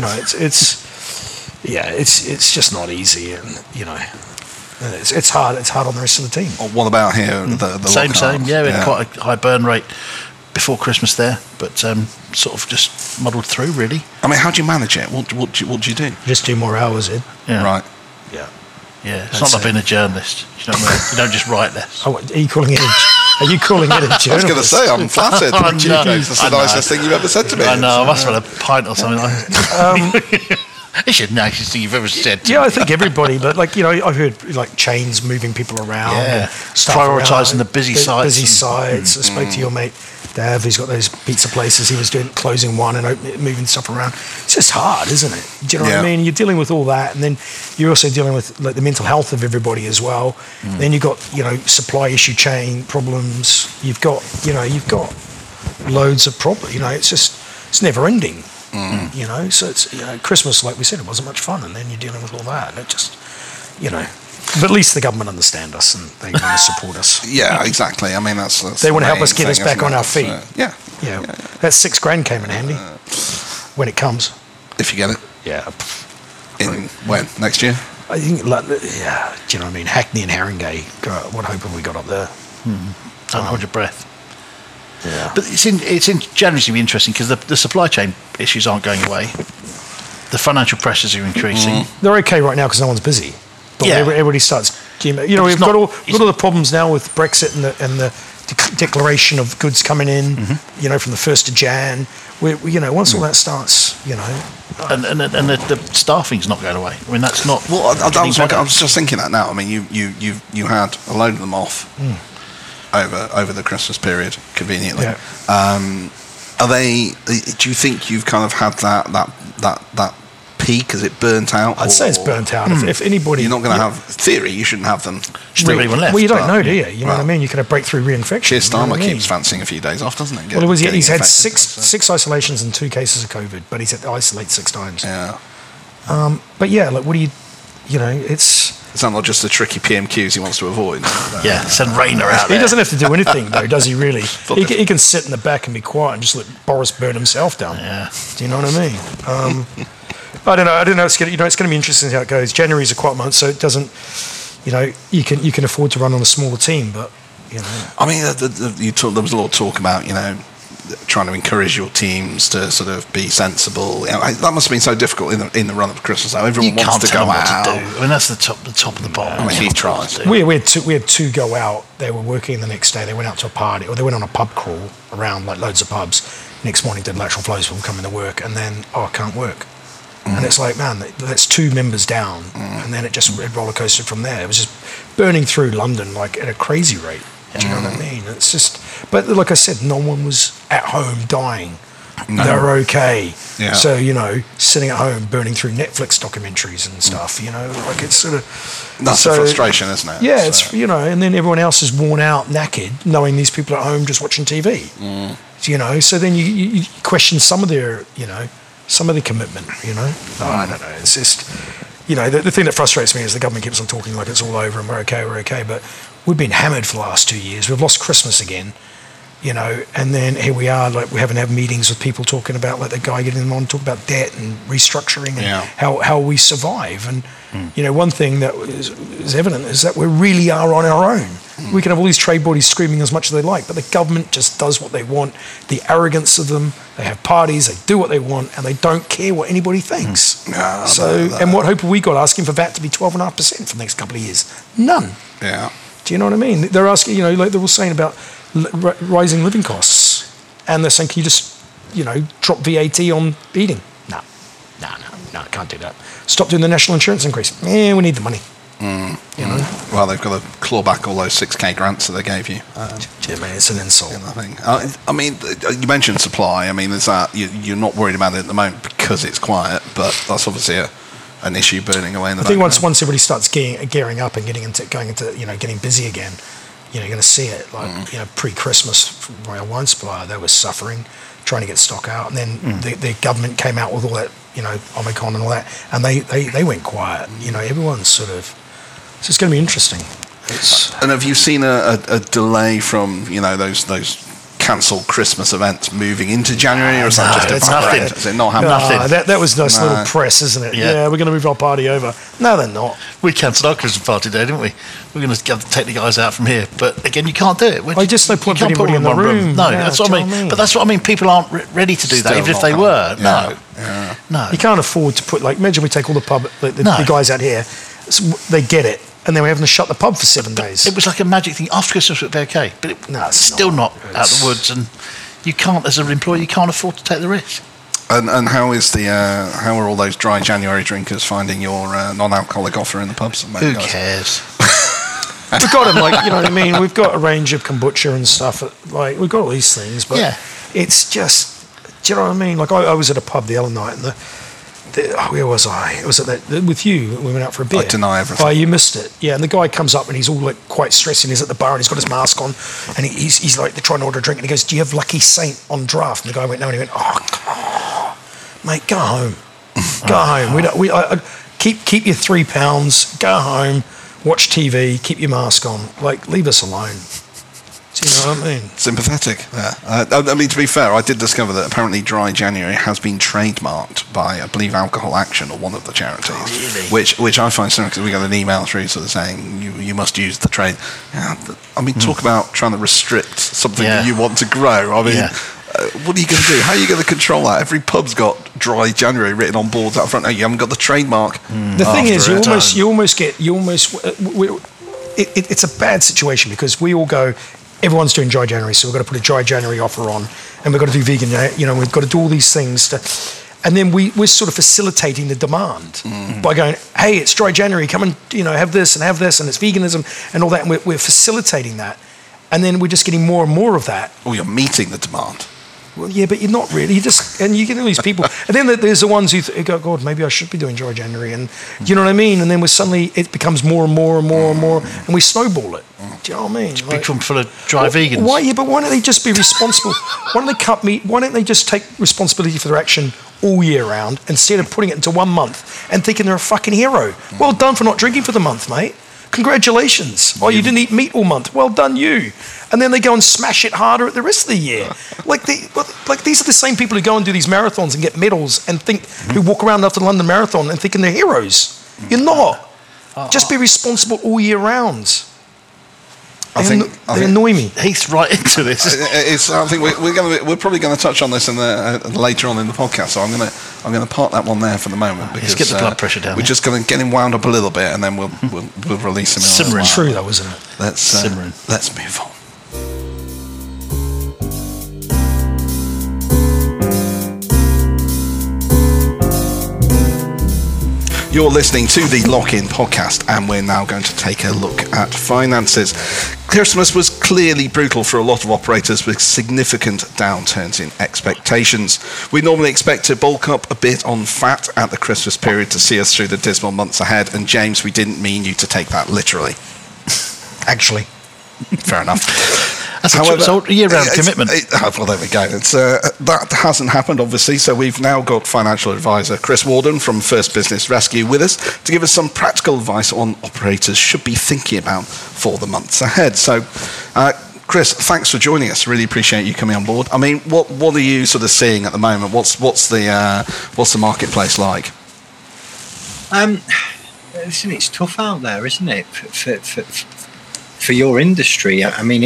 it's just not easy, and it's hard. It's hard on the rest of the team. Well, what about here? The same. Lockharts? Yeah, we had quite a high burn rate before Christmas there, but sort of just muddled through really. I mean, how do you manage it? What do you do? Just do more hours in. Yeah. Right. Yeah. Yeah, it's not like being a journalist. You know what I mean? You don't just write less. Oh, are you calling it a journalist? I was going to say, I'm flattered. That's the nicest thing you've ever said to me. I know, I must have had a pint or something like that. It's the nicest thing you've ever said to me. I think everybody, but I've heard chains moving people around. Yeah, stuff prioritising around, the busy sites. Busy sites. I spoke to your mate, Dav, who's got those pizza places. He was closing one and moving stuff around. It's just hard, isn't it? Do you know what I mean? You're dealing with all that, and then you're also dealing with the mental health of everybody as well. Then you've got supply issue chain problems. You've got loads of problems. It's never ending. So it's Christmas, like we said, it wasn't much fun, and then you're dealing with all that, and it just but at least the government understand us and they want to support us. Yeah, exactly. I mean, that's they want to help us get us back on our feet. Yeah. That $6,000 came in handy when it comes. If you get it. Yeah. In when? Next year? I think, do you know what I mean? Hackney and Haringey. What hope have we got up there? Don't hold your breath. Yeah. But it's generally going to be interesting because the supply chain issues aren't going away. The financial pressures are increasing. They're okay right now because no one's busy. But everybody starts. We've got all the problems now with Brexit and the declaration of goods coming in. From the 1st of Jan. Once all that starts, and the staffing's not going away. I mean, that's not. Well, I was just thinking that now. I mean, you had a load of them off over the Christmas period, conveniently. Yeah. Are they? Do you think you've kind of had that peak? Is it burnt out? I'd say it's burnt out. If anybody, you're not going to have theory, you shouldn't have them. Anyone left? Well, you don't know, do you? You know what I mean? You could have breakthrough reinfection. Keir Starmer keeps fancying a few days off, doesn't he? He's had six isolations and 2 cases of COVID, but he's had to isolate 6 times. Yeah. But what do you? It's not just the tricky PMQs he wants to avoid. Yeah, send Rayner out there. He doesn't have to do anything, though, does he, really? He can sit in the back and be quiet and just let Boris burn himself down. Yeah. Do you know what I mean? I don't know. It's going to be interesting how it goes. January's a quiet month, so it doesn't, you can afford to run on a smaller team, but, I mean, there was a lot of talk about, trying to encourage your teams to sort of be sensible. That must have been so difficult in the run up to Christmas. Now everyone wants to go out. I mean, that's the top of the bottom. I mean, he tries. We had 2 go out. They were working the next day. They went out to a party, or they went on a pub crawl around loads of pubs. Next morning, did lateral flows from coming to work, and then I can't work. And it's like, man, that's 2 members down, and then it roller coasted from there. It was just burning through London at a crazy rate. Do you know what I mean? It's just, but like I said, no one was at home dying. No. They're okay. Yeah. So sitting at home burning through Netflix documentaries and stuff. It's sort of that's the frustration, isn't it? Yeah, it's and then everyone else is worn out, knackered, knowing these people are at home just watching TV. So then you question some of their commitment. I don't know. It's just the thing that frustrates me is the government keeps on talking like it's all over and we're okay, but we've been hammered for the last 2 years. We've lost Christmas again, and then here we are, we haven't had meetings with people talking about, the guy getting them on, talk about debt and restructuring and how we survive. And, one thing that is evident is that we really are on our own. We can have all these trade bodies screaming as much as they like, but the government just does what they want. The arrogance of them, they have parties, they do what they want, and they don't care what anybody thinks. And what hope have we got asking for VAT to be 12.5% for the next couple of years? None. Yeah. Do you know what I mean? They're asking, like they were saying about rising living costs, and they're saying, can you just, drop VAT on eating? No, can't do that. Stop doing the national insurance increase. We need the money. Well, they've got to claw back all those 6K grants that they gave you. It's an insult. I mean, you mentioned supply. I mean, there's that you're not worried about it at the moment because it's quiet, but that's obviously a an issue burning away in the I think background. once everybody starts gearing up and going into getting busy again, you're going to see it. Like pre-Christmas, from Royal Wine Supplier, they were suffering, trying to get stock out, and then the government came out with all that, Omicron and all that, and they went quiet. Everyone's sort of. So it's going to be interesting. And have you seen a delay from those cancelled Christmas events moving into January, or is that just nothing? Is it not happening? That was nice little press, isn't it? Yeah. We're going to move our party over. No, they're not. We cancelled our Christmas party day, didn't we? We're going to take the guys out from here, but again, you can't do it. Just no point You can't putting put anybody them in the room. No, Yeah, that's what I mean. But that's what I mean. People aren't ready to do that, Still even if not they gonna- were. Yeah. No. You can't afford to put imagine we take all the No. the guys out here, they get it, and then we're having to shut the pub for 7 days. It was like a magic thing. After Christmas, it would be okay, but it's No, it's still not out It's- the woods, and you can't, as an employee, you can't afford to take the risk. And how is how are all those dry January drinkers finding your non-alcoholic offer in the pubs? Who cares? We've got them, you know what I mean? We've got a range of kombucha and stuff. We've got all these things, but Yeah. it's just, do you know what I mean? Like, I was at a pub the other night, and where was I? It was with you. We went out for a beer. I deny everything. Oh, you missed it. Yeah, and the guy comes up and he's all quite stressed, and he's at the bar and he's got his mask on, and he's like, they're trying to order a drink, and he goes, "Do you have Lucky Saint on draft?" And the guy went, "No," and he went, "Oh, mate, go home, go home. Keep your £3. Go home, watch TV, keep your mask on. Leave us alone." Do you know what I mean? Sympathetic. Yeah. I mean, to be fair, I did discover that apparently Dry January has been trademarked by, I believe, Alcohol Action or one of the charities. Really? Which I find similar, because we got an email through sort of saying you must use the trade. Yeah, I mean, talk about trying to restrict something that you want to grow. I mean, what are you going to do? How are you going to control that? Every pub's got Dry January written on boards out front. No, you haven't got the trademark. The thing is, it's a bad situation, because we all go, everyone's doing Dry January, so we've got to put a Dry January offer on, and we've got to do vegan, we've got to do all these things and then we're sort of facilitating the demand by going, hey, it's Dry January, come and have this, and it's veganism and all that, and we're facilitating that, and then we're just getting more and more of that. Or you're meeting the demand. Well, yeah, but you're not really. And you get all these people. And then there's the ones who go, God, maybe I should be doing Dry January. And you know what I mean? And then suddenly it becomes more and more and more and more, and we snowball it. Do you know what I mean? Big room full of dry vegans. Why don't they just be responsible? Why don't they cut meat? Why don't they just take responsibility for their action all year round, instead of putting it into 1 month and thinking they're a fucking hero? Well done for not drinking for the month, mate. Congratulations. Oh, you didn't eat meat all month. Well done, you. And then they go and smash it harder at the rest of the year. These are the same people who go and do these marathons and get medals and who walk around after the London Marathon and thinking they're heroes. You're not. Just be responsible all year round. They annoy me. Heath's right into this. I think we're probably going to touch on this later on in the podcast. So I'm going to park that one there for the moment, because Let's get the blood pressure down. We're just going to get him wound up a little bit, and then we'll release him. Simmering. True though, isn't it? Let's move on. You're listening to the Lock-In podcast, and we're now going to take a look at finances. Christmas was clearly brutal for a lot of operators, with significant downturns in expectations. We normally expect to bulk up a bit on fat at the Christmas period to see us through the dismal months ahead, and James, we didn't mean you to take that literally. Actually. Fair enough. That's a year-round commitment. Well, there we go. That hasn't happened, obviously, so we've now got financial advisor Chris Warden from First Business Rescue with us to give us some practical advice on operators should be thinking about for the months ahead. So, Chris, thanks for joining us. Really appreciate you coming on board. I mean, what are you sort of seeing at the moment? What's the marketplace like? Listen, it's tough out there, isn't it? For your industry. I mean,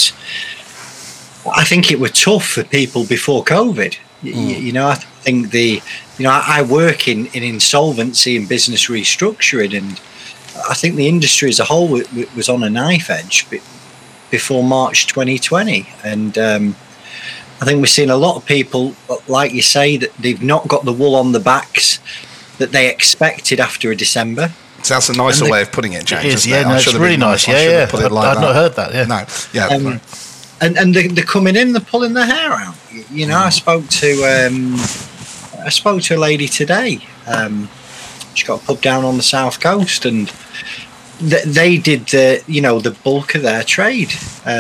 I think it was tough for people before COVID. I think I work in insolvency and business restructuring, and I think the industry as a whole was on a knife edge before March 2020. And I think we're seeing a lot of people, like you say, that they've not got the wool on the backs that they expected after a December. So that's a nicer way of putting it, James. It is, it's really nice. Yeah. I've not heard that. Yeah. No, yeah. And they're coming in, they're pulling their hair out. I spoke to a lady today She's got a pub down on the south coast, and they did the bulk of their trade.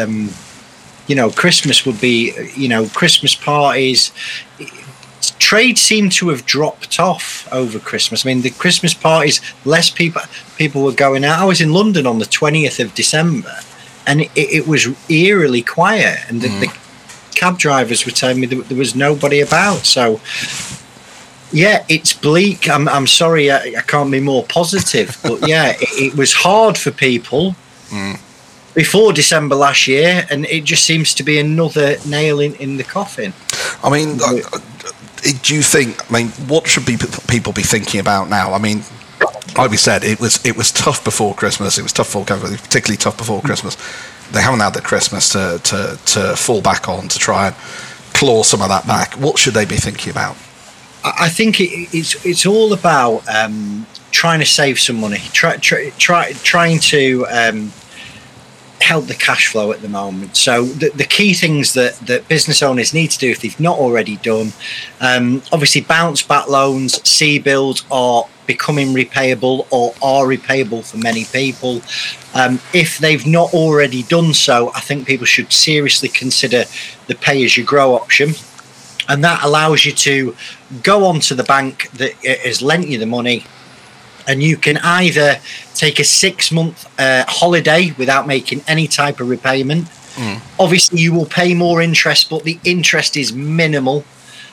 Christmas would be, Christmas parties. Trade seemed to have dropped off over Christmas. I mean, the Christmas parties, less people were going out. I was in London on the 20th of December, and it was eerily quiet, and the cab drivers were telling me that there was nobody about. So yeah, it's bleak. I'm sorry, I can't be more positive, but yeah, it was hard for people before December last year, and it just seems to be another nail in the coffin. I mean, do you think? I mean, what should people be thinking about now? I mean, like we said, it was tough before Christmas. It was tough before COVID, particularly tough before Christmas. They haven't had the Christmas to fall back on, to try and claw some of that back. What should they be thinking about? I think it's all about trying to save some money, trying to help the cash flow at the moment. So the key things that business owners need to do, if they've not already done, obviously bounce back loans, CBILS are becoming repayable or are repayable for many people. If they've not already done so, I think people should seriously consider the pay-as-you-grow option. And that allows you to go onto the bank that has lent you the money, and you can either take a 6-month holiday without making any type of repayment. Obviously, you will pay more interest, but the interest is minimal.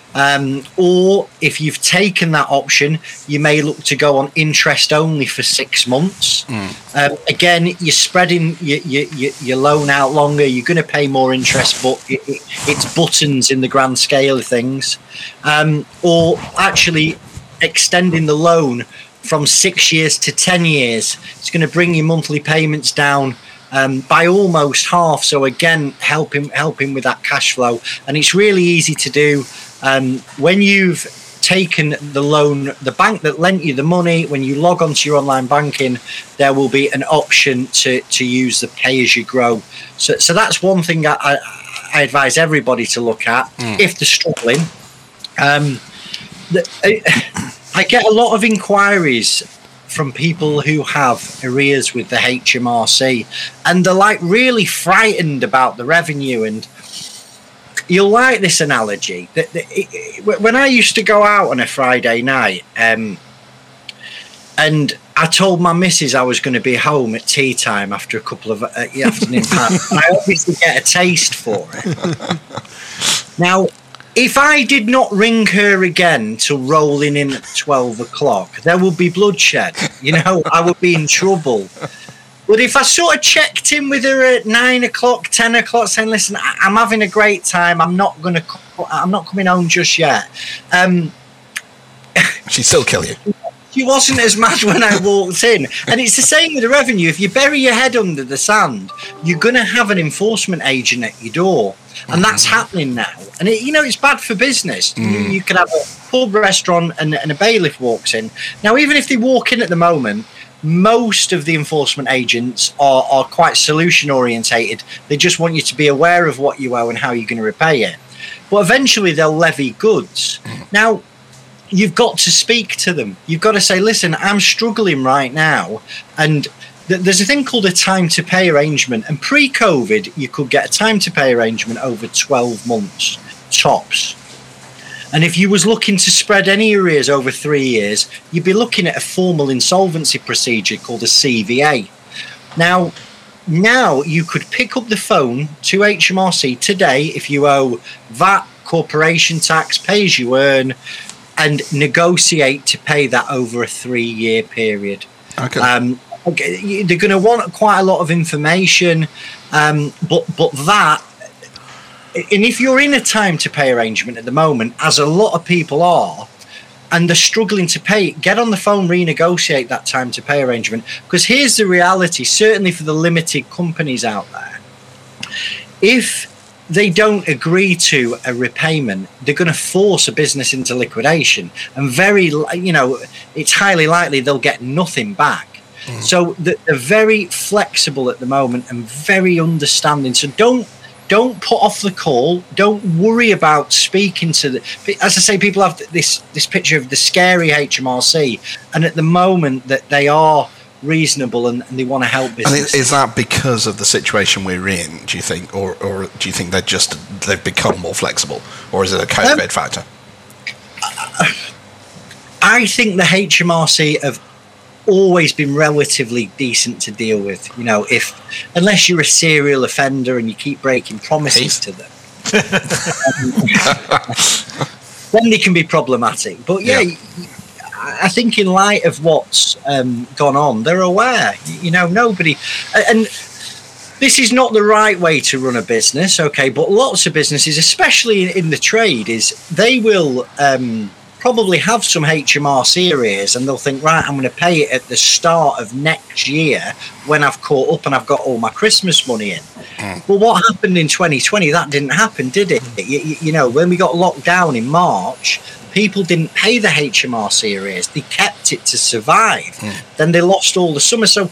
Or if you've taken that option, you may look to go on interest only for 6 months. Again, you're spreading your loan out longer. You're going to pay more interest, but it's buttons in the grand scale of things. Or actually extending the loan from 6 years to 10 years. It's going to bring your monthly payments down by almost half. So again, helping with that cash flow. And it's really easy to do. When you've taken the loan, the bank that lent you the money, when you log onto your online banking, there will be an option to use the pay-as-you-grow. So that's one thing I advise everybody to look at if they're struggling. I get a lot of inquiries from people who have arrears with the HMRC, and they're like really frightened about the revenue. And you'll like this analogy that when I used to go out on a Friday night, and I told my missus I was going to be home at tea time after a couple of afternoon times, I obviously get a taste for it. Now, if I did not ring her again till rolling in at 12 o'clock, there would be bloodshed. I would be in trouble. But if I sort of checked in with her at 9 o'clock, 10 o'clock, saying, "Listen, I'm having a great time. I'm not coming home just yet," she'd still kill you. She wasn't as mad when I walked in. And it's the same with the revenue. If you bury your head under the sand, you're going to have an enforcement agent at your door. And that's happening now. And it's bad for business. You could have a pub, restaurant, and a bailiff walks in. Now, even if they walk in at the moment, most of the enforcement agents are quite solution orientated. They just want you to be aware of what you owe and how you're going to repay it. But eventually they'll levy goods. Now, you've got to speak to them. You've got to say, "Listen, I'm struggling right now." And there's a thing called a time to pay arrangement. And pre-COVID, you could get a time to pay arrangement over 12 months, tops. And if you was looking to spread any arrears over 3 years, you'd be looking at a formal insolvency procedure called a CVA. Now you could pick up the phone to HMRC today if you owe VAT, corporation tax, pay as you earn, and negotiate to pay that over a 3-year period. Okay. They're going to want quite a lot of information, but that, and if you're in a time to pay arrangement at the moment, as a lot of people are, and they're struggling to pay, get on the phone, renegotiate that time to pay arrangement. Because here's the reality, certainly for the limited companies out there, if they don't agree to a repayment, they're going to force a business into liquidation, and it's highly likely they'll get nothing back. So they're very flexible at the moment and very understanding. So don't don't put off the call. Don't worry about speaking to the. As I say, people have this picture of the scary HMRC, and at the moment that they are reasonable and they want to help business. And is that because of the situation we're in, do you think, or do you think they've become more flexible, or is it a COVID factor? I think the HMRC have always been relatively decent to deal with. You know, unless you're a serial offender and you keep breaking promises to them, then they can be problematic. But yeah. I think in light of what's gone on, they're aware. You know, nobody, and this is not the right way to run a business, okay? But lots of businesses, especially in the trade, is they will probably have some HMRC arrears, and they'll think, right, I'm going to pay it at the start of next year when I've caught up and I've got all my Christmas money in. Well, what happened in 2020? That didn't happen, did it? You know, when we got locked down in March, people didn't pay the HMRC arrears. They kept it to survive. Then they lost all the summer. So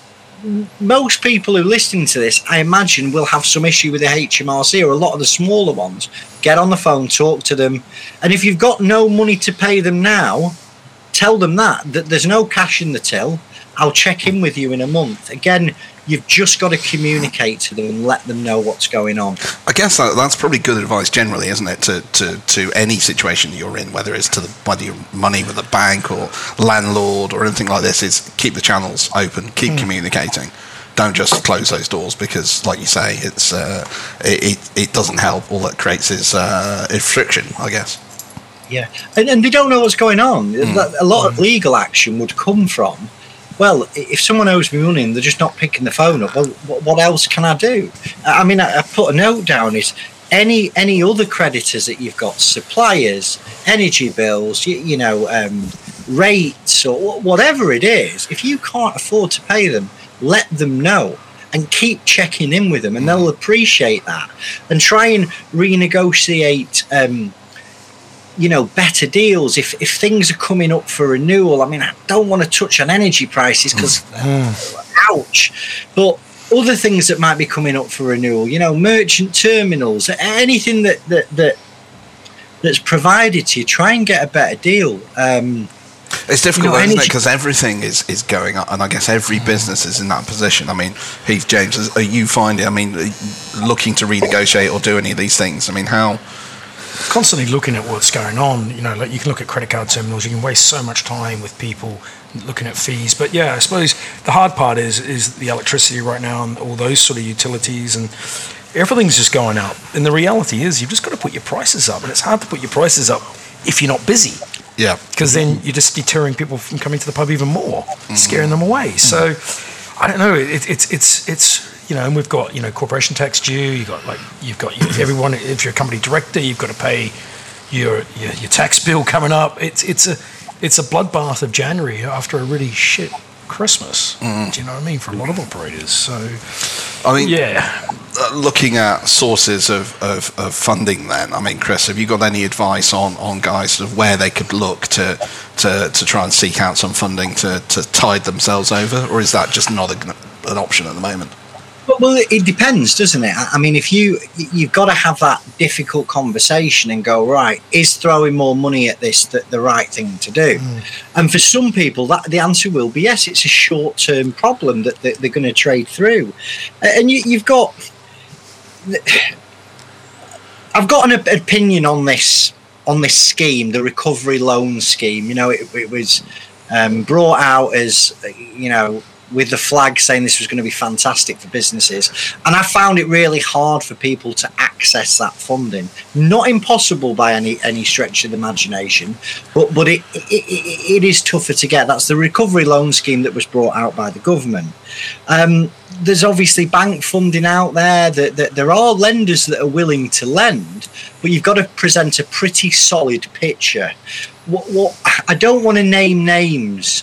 most people who are listening to this, I imagine, will have some issue with the HMRC, or a lot of the smaller ones. Get on the phone, talk to them. And if you've got no money to pay them now, tell them that there's no cash in the till. I'll check in with you in a month. Again, you've just got to communicate to them and let them know what's going on. I guess that's probably good advice generally, isn't it, to any situation you're in, whether it's whether you're money with a bank or landlord or anything like this, is keep the channels open, keep communicating. Don't just close those doors, because, like you say, it's it doesn't help. All that creates is friction, I guess. Yeah, and they don't know what's going on. A lot of legal action would come from, well, if someone owes me money and they're just not picking the phone up, well, what else can I do? I mean, I put a note down, is any other creditors that you've got, suppliers, energy bills, you know, rates, or whatever it is, if you can't afford to pay them, let them know and keep checking in with them, and they'll appreciate that. And try and renegotiate you know, better deals if things are coming up for renewal. I mean, I don't want to touch on energy prices because ouch, but other things that might be coming up for renewal, you know, merchant terminals, anything that's provided to you, try and get a better deal. It's difficult, isn't it? Because everything is going up, and I guess every business is in that position. I mean, Heath James, are you finding, I mean, looking to renegotiate or do any of these things? I mean, how? Constantly looking at what's going on. You know, like you can look at credit card terminals, you can waste so much time with people looking at fees. But yeah, I suppose the hard part is the electricity right now and all those sort of utilities, and everything's just going up. And the reality is you've just got to put your prices up, and it's hard to put your prices up if you're not busy. Yeah. Because then you're just deterring people from coming to the pub even more, scaring them away. So I don't know, it's you know, and we've got, you know, corporation tax due. You've got everyone. If you're a company director, you've got to pay your tax bill coming up. It's a bloodbath of January after a really shit Christmas. Do you know what I mean? For a lot of operators. So, I mean, yeah. Looking at sources of funding, then, I mean, Chris, have you got any advice on guys sort of where they could look to try and seek out some funding to tide themselves over, or is that just not an option at the moment? Well, it depends, doesn't it? I mean, if you've got to have that difficult conversation and go, right, is throwing more money at this the right thing to do? And for some people, the answer will be yes. It's a short-term problem that they're going to trade through. And you've got, I've got an opinion on this scheme, the recovery loan scheme. You know, it was brought out as, you know, with the flag saying this was going to be fantastic for businesses. And I found it really hard for people to access that funding. Not impossible by any stretch of the imagination, but it is tougher to get. That's the recovery loan scheme that was brought out by the government. There's obviously bank funding out there. That there are lenders that are willing to lend, but you've got to present a pretty solid picture. What I don't want to name names,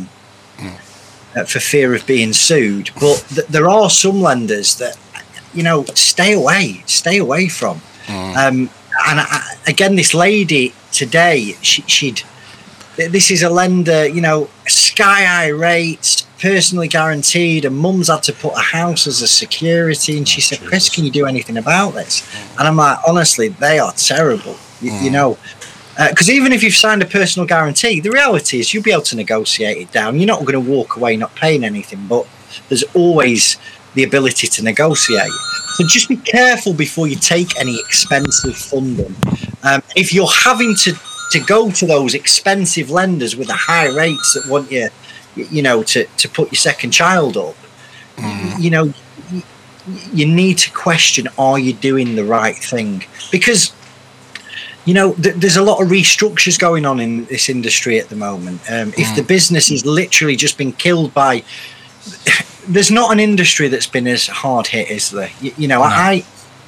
for fear of being sued, but there are some lenders that, you know, stay away from. Again, this lady today, this is a lender, you know, sky high rates, personally guaranteed, and mum's had to put a house as a security. And she said, Chris, can you do anything about this? And I'm like, honestly, they are terrible, you know. Because even if you've signed a personal guarantee, the reality is you'll be able to negotiate it down. You're not going to walk away not paying anything, but there's always the ability to negotiate. So just be careful before you take any expensive funding. If you're having to go to those expensive lenders with the high rates that want you, you know, to put your second child up, you know, you need to question, are you doing the right thing? Because, you know, there's a lot of restructures going on in this industry at the moment. If the business has literally just been killed by... There's not an industry that's been as hard hit, is there? You know, no.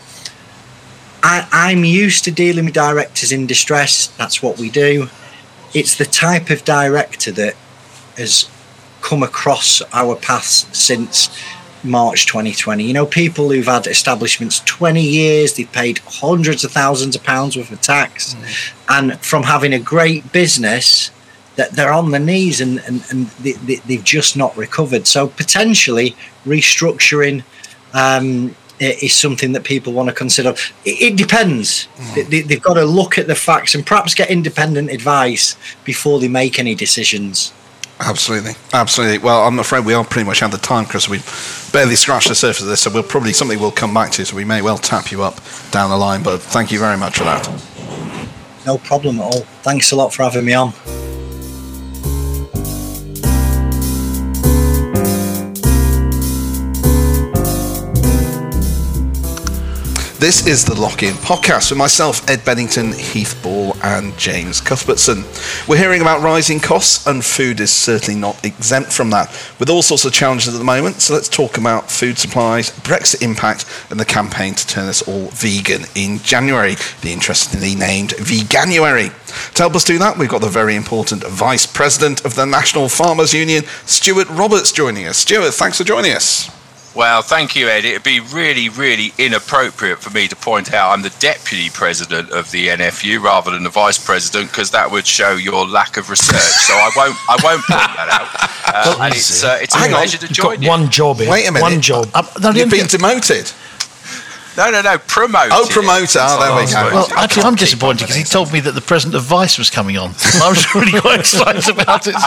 I'm used to dealing with directors in distress. That's what we do. It's the type of director that has come across our paths since March 2020. You know, people who've had establishments 20 years, they've paid hundreds of thousands of pounds worth of tax, and from having a great business, that they're on their knees and they've just not recovered. So potentially restructuring is something that people want to consider. It depends. They've got to look at the facts and perhaps get independent advice before they make any decisions. Absolutely. Well, I'm afraid we are pretty much out of time, Chris. We've barely scratched the surface of this, so something we'll come back to, so we may well tap you up down the line, but thank you very much for that. No problem at all. Thanks a lot for having me on. This is the Lock-In Podcast with myself, Ed Bennington, Heath Ball and James Cuthbertson. We're hearing about rising costs, and food is certainly not exempt from that, with all sorts of challenges at the moment. So let's talk about food supplies, Brexit impact and the campaign to turn us all vegan in January, the interestingly named Veganuary. To help us do that, we've got the very important Vice President of the National Farmers Union, Stuart Roberts, joining us. Stuart, thanks for joining us. Well, thank you, Ed. It would be really, really inappropriate for me to point out I'm the Deputy President of the NFU rather than the Vice President, because that would show your lack of research. So I won't point that out. And it's a pleasure to join you. One job, Wait a minute. One job. You've been demoted. No, promoted. Oh, promoter. Oh, there we go. Well, actually, I'm disappointed because he told me that the President of Vice was coming on. I was really quite excited about it.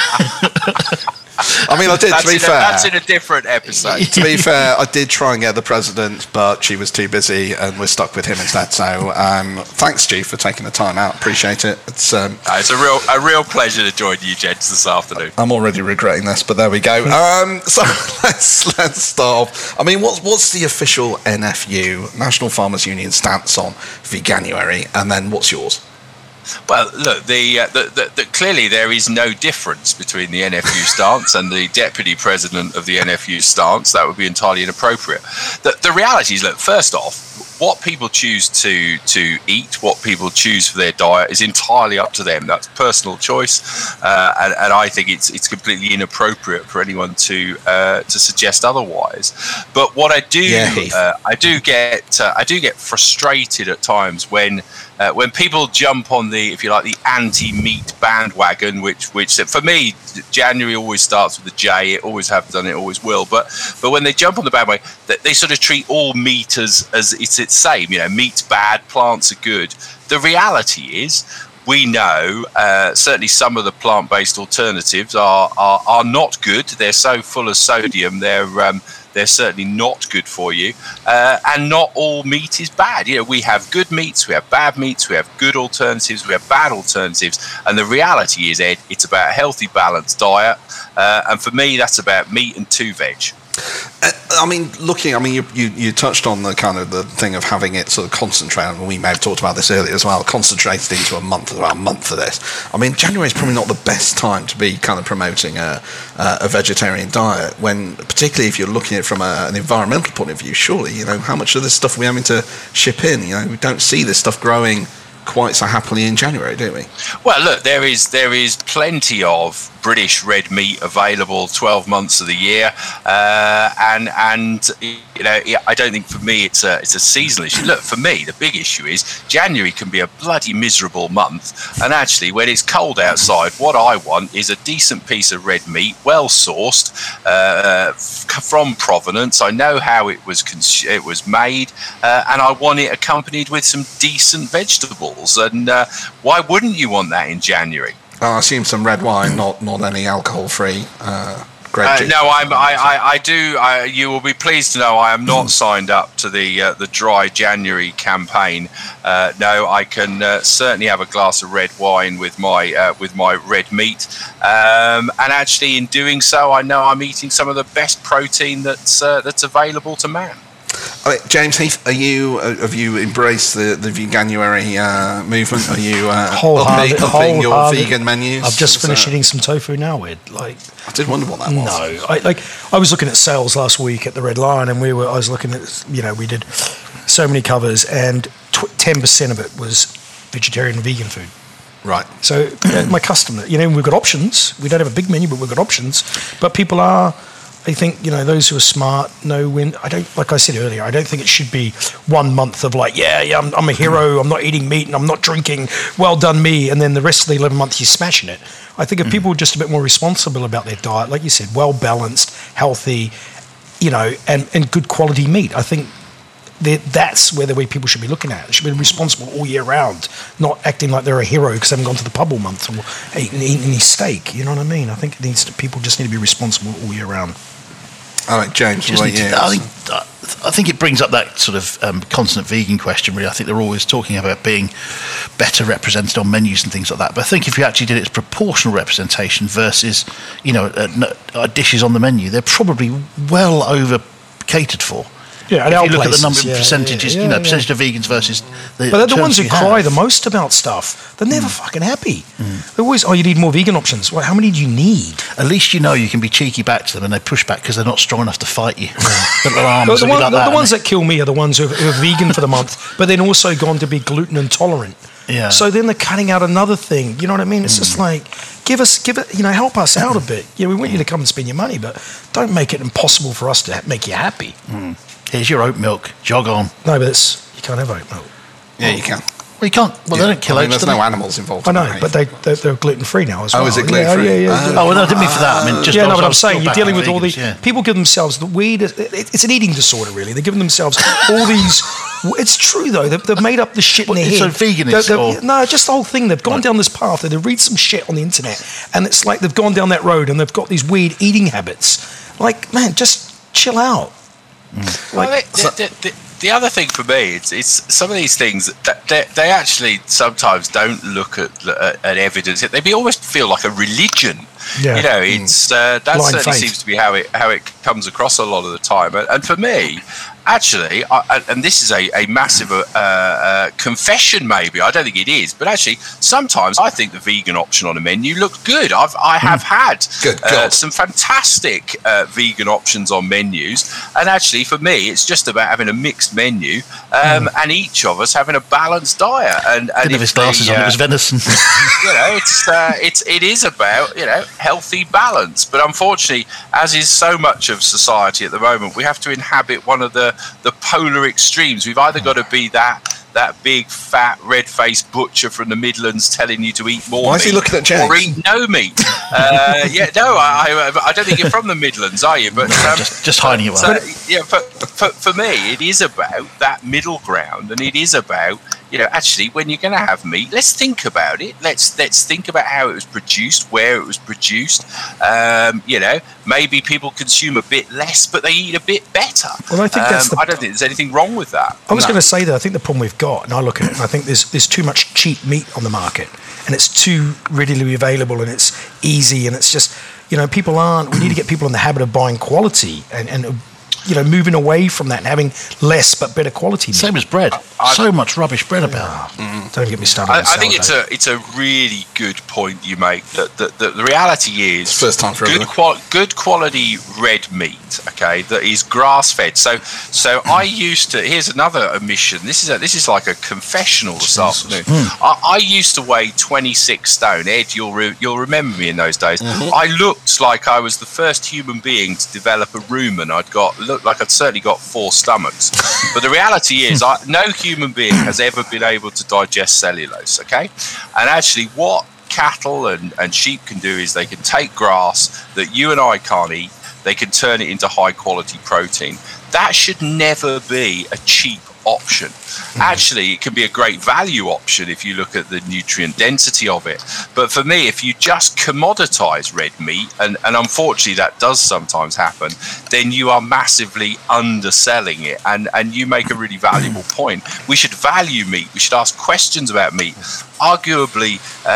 I mean, to be fair... That's in a different episode. To be fair, I did try and get the President, but she was too busy and we're stuck with him instead. So thanks, Stu, for taking the time out. Appreciate it. It's a real pleasure to join you, gents, this afternoon. I'm already regretting this, but there we go. So let's start off. I mean, what's the official NFU, National Farmers Union, stance on Veganuary, and then what's yours? Well, look, clearly there is no difference between the NFU stance and the Deputy President of the NFU stance. That would be entirely inappropriate. The reality is, look, first off, what people choose to eat, what people choose for their diet is entirely up to them. That's personal choice, and I think it's completely inappropriate for anyone to suggest otherwise. But what I do get frustrated at times when people jump on the, if you like, the anti-meat bandwagon, which for me, January always starts with a J. It always have done. It always will. But when they jump on the bandwagon, they sort of treat all meat as it's the same. You know, meat's bad, plants are good. The reality is, we know certainly some of the plant-based alternatives are not good. They're so full of sodium. They're certainly not good for you, and not all meat is bad. You know, we have good meats, we have bad meats, we have good alternatives, we have bad alternatives, and the reality is, Ed, it's about a healthy, balanced diet, and for me, that's about meat and 2 veg. I mean, you touched on the kind of the thing of having it sort of concentrated, and we may have talked about this earlier as well, concentrated into about a month of this. I mean, January is probably not the best time to be kind of promoting a vegetarian diet, when, particularly if you're looking at it from an environmental point of view, surely, you know, how much of this stuff are we having to ship in? You know, we don't see this stuff growing quite so happily in January, do we? Well, look, there is plenty of British red meat available 12 months of the year, and I don't think for me it's a seasonal issue. Look, for me the big issue is January can be a bloody miserable month, and actually when it's cold outside, what I want is a decent piece of red meat, well sourced, from provenance. I know how it was made, and I want it accompanied with some decent vegetables. And why wouldn't you want that in January? I assume some red wine, not any alcohol-free grape juice. No, I do. You will be pleased to know I am not signed up to the Dry January campaign. No, I can certainly have a glass of red wine with my red meat, and actually, in doing so, I know I'm eating some of the best protein that's available to man. James Heath, have you embraced the Veganuary movement? Are you upping your vegan menus? I've just finished eating some tofu now. I did wonder what that was. No, I was looking at sales last week at the Red Lion, and I was looking at, we did so many covers, and 10% of it was vegetarian and vegan food. Right. So my customer, we've got options. We don't have a big menu, but we've got options. But people are. I think, those who are smart know when. Like I said earlier, I don't think it should be 1 month of I'm a hero, I'm not eating meat and I'm not drinking, well done me, and then the rest of the 11 months you're smashing it. I think if people were just a bit more responsible about their diet, like you said, well balanced, healthy, and good quality meat, I think that's where the way people should be looking at it. They should be responsible all year round, not acting like they're a hero because they haven't gone to the pub all month or eaten any steak. You know what I mean? I think people just need to be responsible all year round. All right, James. I think it brings up that sort of constant vegan question, really. I think they're always talking about being better represented on menus and things like that. But I think if you actually did it as proportional representation versus, dishes on the menu, they're probably well over catered for. Yeah, if you look at the number of percentages, percentage of vegans versus the. But they're the ones who cry the most about stuff. They're never fucking happy. They're always, you need more vegan options. Well, how many do you need? At least you can be cheeky back to them, and they push back because they're not strong enough to fight you. The ones that kill me are the ones who are vegan for the month, but then also gone to be gluten intolerant. Yeah. So then they're cutting out another thing. You know what I mean? It's just like, give it, help us out a bit. We want you to come and spend your money, but don't make it impossible for us to make you happy. Here's your oat milk. Jog on. No, but you can't have oat milk. Yeah, you can. Well, you can't. Well, they don't kill oats. There's no animals involved. I know, but they're gluten free now as well. Oh, is it gluten free? Yeah. Oh, well, no, I didn't mean for that. I mean, just. Yeah, no, but I'm saying you're dealing with all these people. Give themselves the weed. It's an eating disorder, really. They're giving themselves all these. It's true though. They've made up the shit in their head. So veganism? No, just the whole thing. They've gone down this path. They read some shit on the internet, and it's like they've gone down that road, and they've got these weird eating habits. Like, man, just chill out. The other thing for me, it's some of these things that they actually sometimes don't look at evidence. They almost feel like a religion. Yeah. It's that blind certainly faith. seems to be how it comes across a lot of the time. And for me, actually, and this is a massive confession, maybe. I don't think it is, but actually, sometimes I think the vegan option on a menu looked good. I have had some fantastic vegan options on menus, and actually, for me, it's just about having a mixed menu, and each of us having a balanced diet. And didn't have his glasses on; it was venison. It is about healthy balance. But unfortunately, as is so much of society at the moment, we have to inhabit one of the polar extremes. We've either got to be that big fat red-faced butcher from the Midlands telling you to eat more Why is he looking at James? or eat no meat. I don't think you're from the Midlands, are you? But just hiding it well. For me, it is about that middle ground, and it is about actually, when you're going to have meat, let's think about it. Let's think about how it was produced, where it was produced. Maybe people consume a bit less, but they eat a bit better. Well, I think I don't think there's anything wrong with that. I was going to say that I think the problem we've got, and I look at it, and I think there's too much cheap meat on the market, and it's too readily available, and it's easy, and it's just we need to get people in the habit of buying quality and moving away from that and having less but better quality meat. Same as bread. so much rubbish bread about. Don't get me started. I think it's a really good point you make. That the reality is First time for good quality red meat. Okay, that is grass fed. So I used to. Here's another omission. This is like a confessional this afternoon. I used to weigh 26 stone. Ed, you'll remember me in those days. I looked like I was the first human being to develop a rumen. Looked like I'd certainly got 4 stomachs. But the reality is, no human being has ever been able to digest cellulose. Okay, and actually, what cattle and sheep can do is they can take grass that you and I can't eat. They can turn it into high quality protein. That should never be a cheap option. Actually, it can be a great value option if you look at the nutrient density of it. But for me, if you just commoditize red meat, and unfortunately that does sometimes happen, then you are massively underselling it. And you make a really valuable point. We should value meat. We should ask questions about meat. Arguably,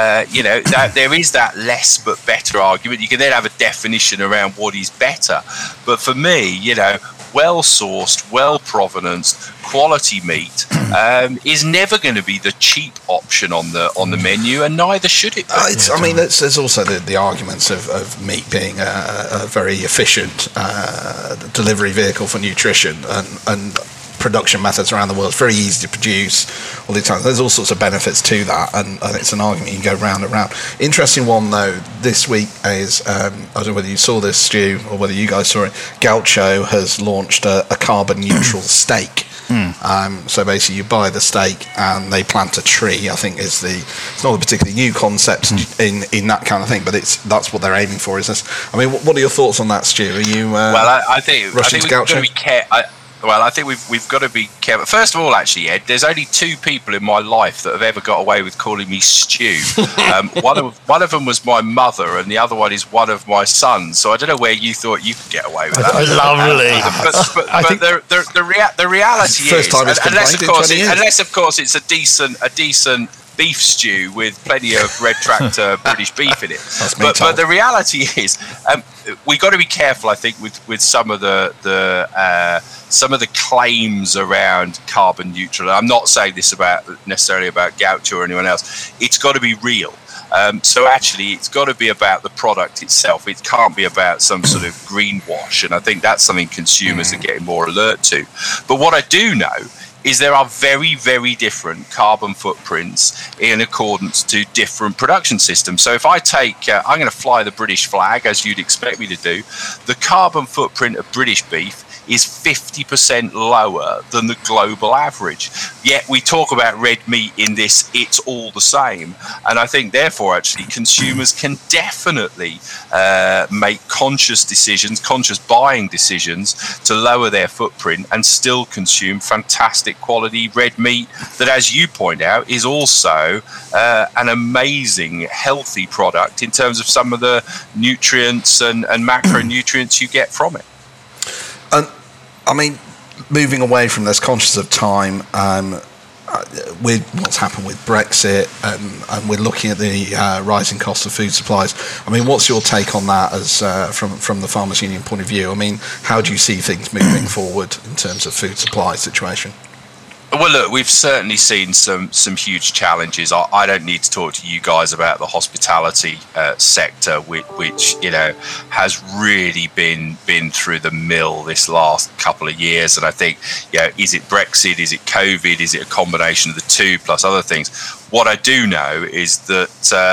there is that less but better argument. You can then have a definition around what is better. But for me, well-sourced, well-provenanced, quality meat is never going to be the cheap option on the menu, and neither should it be. There's also the arguments of meat being a very efficient delivery vehicle for nutrition and production methods around the world. It's very easy to produce all the time. There's all sorts of benefits to that, and it's an argument you can go round and round. Interesting one though this week is I don't know whether you saw this, Stu, or whether you guys saw it. Gaucho has launched a carbon neutral steak. So basically you buy the steak and they plant a tree. I think it's not a particularly new concept in that kind of thing, but that's what they're aiming for. Is this? I mean, what are your thoughts on that, Stu? Are you I think we've got to be careful. Well, I think we've got to be careful. First of all, actually, Ed, there's only 2 people in my life that have ever got away with calling me Stu. One of them was my mother, and the other one is one of my sons. So I don't know where you thought you could get away with that. Lovely. But the reality First is, time it's unless of course it's a decent beef stew with plenty of Red Tractor British beef in it. But the reality is, we got to be careful, I think, with some of the claims around carbon neutral. I'm not saying this necessarily about Gaucho or anyone else. It's got to be real. So actually, it's got to be about the product itself. It can't be about some sort of greenwash. And I think that's something consumers are getting more alert to. But what I do know is there are very, very different carbon footprints in accordance to different production systems. So if I take, I'm going to fly the British flag, as you'd expect me to do, the carbon footprint of British beef is 50% lower than the global average. Yet we talk about red meat in this, it's all the same. And I think therefore actually consumers can definitely make conscious buying decisions to lower their footprint and still consume fantastic quality red meat that, as you point out, is also an amazing healthy product in terms of some of the nutrients and macronutrients you get from it. And I mean, moving away from this, conscious of time, with what's happened with Brexit, and we're looking at the rising cost of food supplies. I mean, what's your take on that as from the Farmers Union point of view? I mean, how do you see things moving forward in terms of food supply situation? Well, look, we've certainly seen some huge challenges. I don't need to talk to you guys about the hospitality sector, which has really been through the mill this last couple of years. And I think, is it Brexit? Is it COVID? Is it a combination of the two plus other things? What I do know is that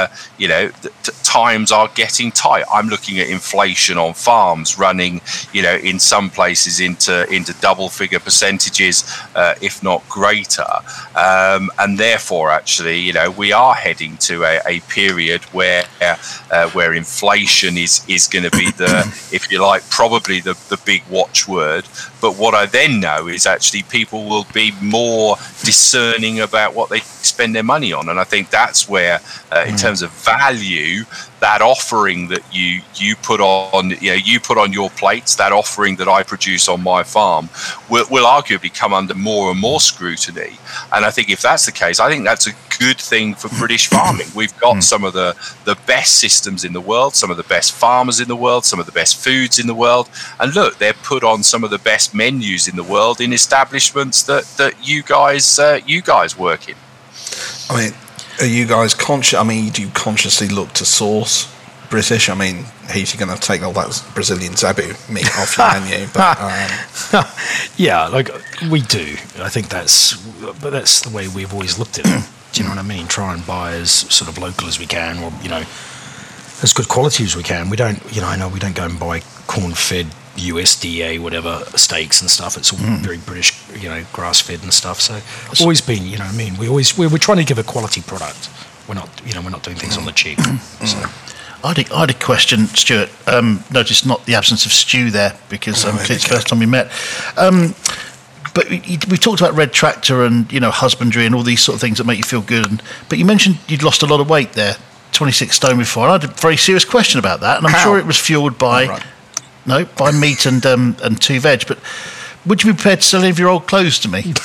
times are getting tight. I'm looking at inflation on farms running, in some places into double-figure percentages, if not greater, and therefore, actually, we are heading to a period where inflation is going to be if you like, probably the big watchword. But what I then know is actually people will be more discerning about what they spend their money on, and I think that's where, in terms of value, that offering that you put on, you put on your plates, that offering that I produce on my farm, will arguably come under more and more scrutiny. And I think if that's the case, I think that's a good thing for British farming. We've got some of the best systems in the world, some of the best farmers in the world, some of the best foods in the world. And look, they're put on some of the best menus in the world in establishments that you guys work in. I mean, are you guys conscious? I mean, do you consciously look to source British? I mean, he's going to take all that Brazilian zebu meat off your menu, but yeah, like we do. I think that's the way we've always looked at it. Do you know what I mean? Try and buy as sort of local as we can, or as good quality as we can. We don't, I know we don't go and buy corn-fed USDA whatever steaks and stuff. It's all very British, grass-fed and stuff. So it's always been, we're trying to give a quality product. We're not doing things on the cheap. So. I had a question, Stuart. Notice not the absence of Stu there because it's the first time we met. But we talked about Red Tractor and husbandry and all these sort of things that make you feel good. But you mentioned you'd lost a lot of weight there, 26 stone before. I had a very serious question about that, and I'm sure it was fueled by by meat and 2 veg. But would you be prepared to sell any of your old clothes to me?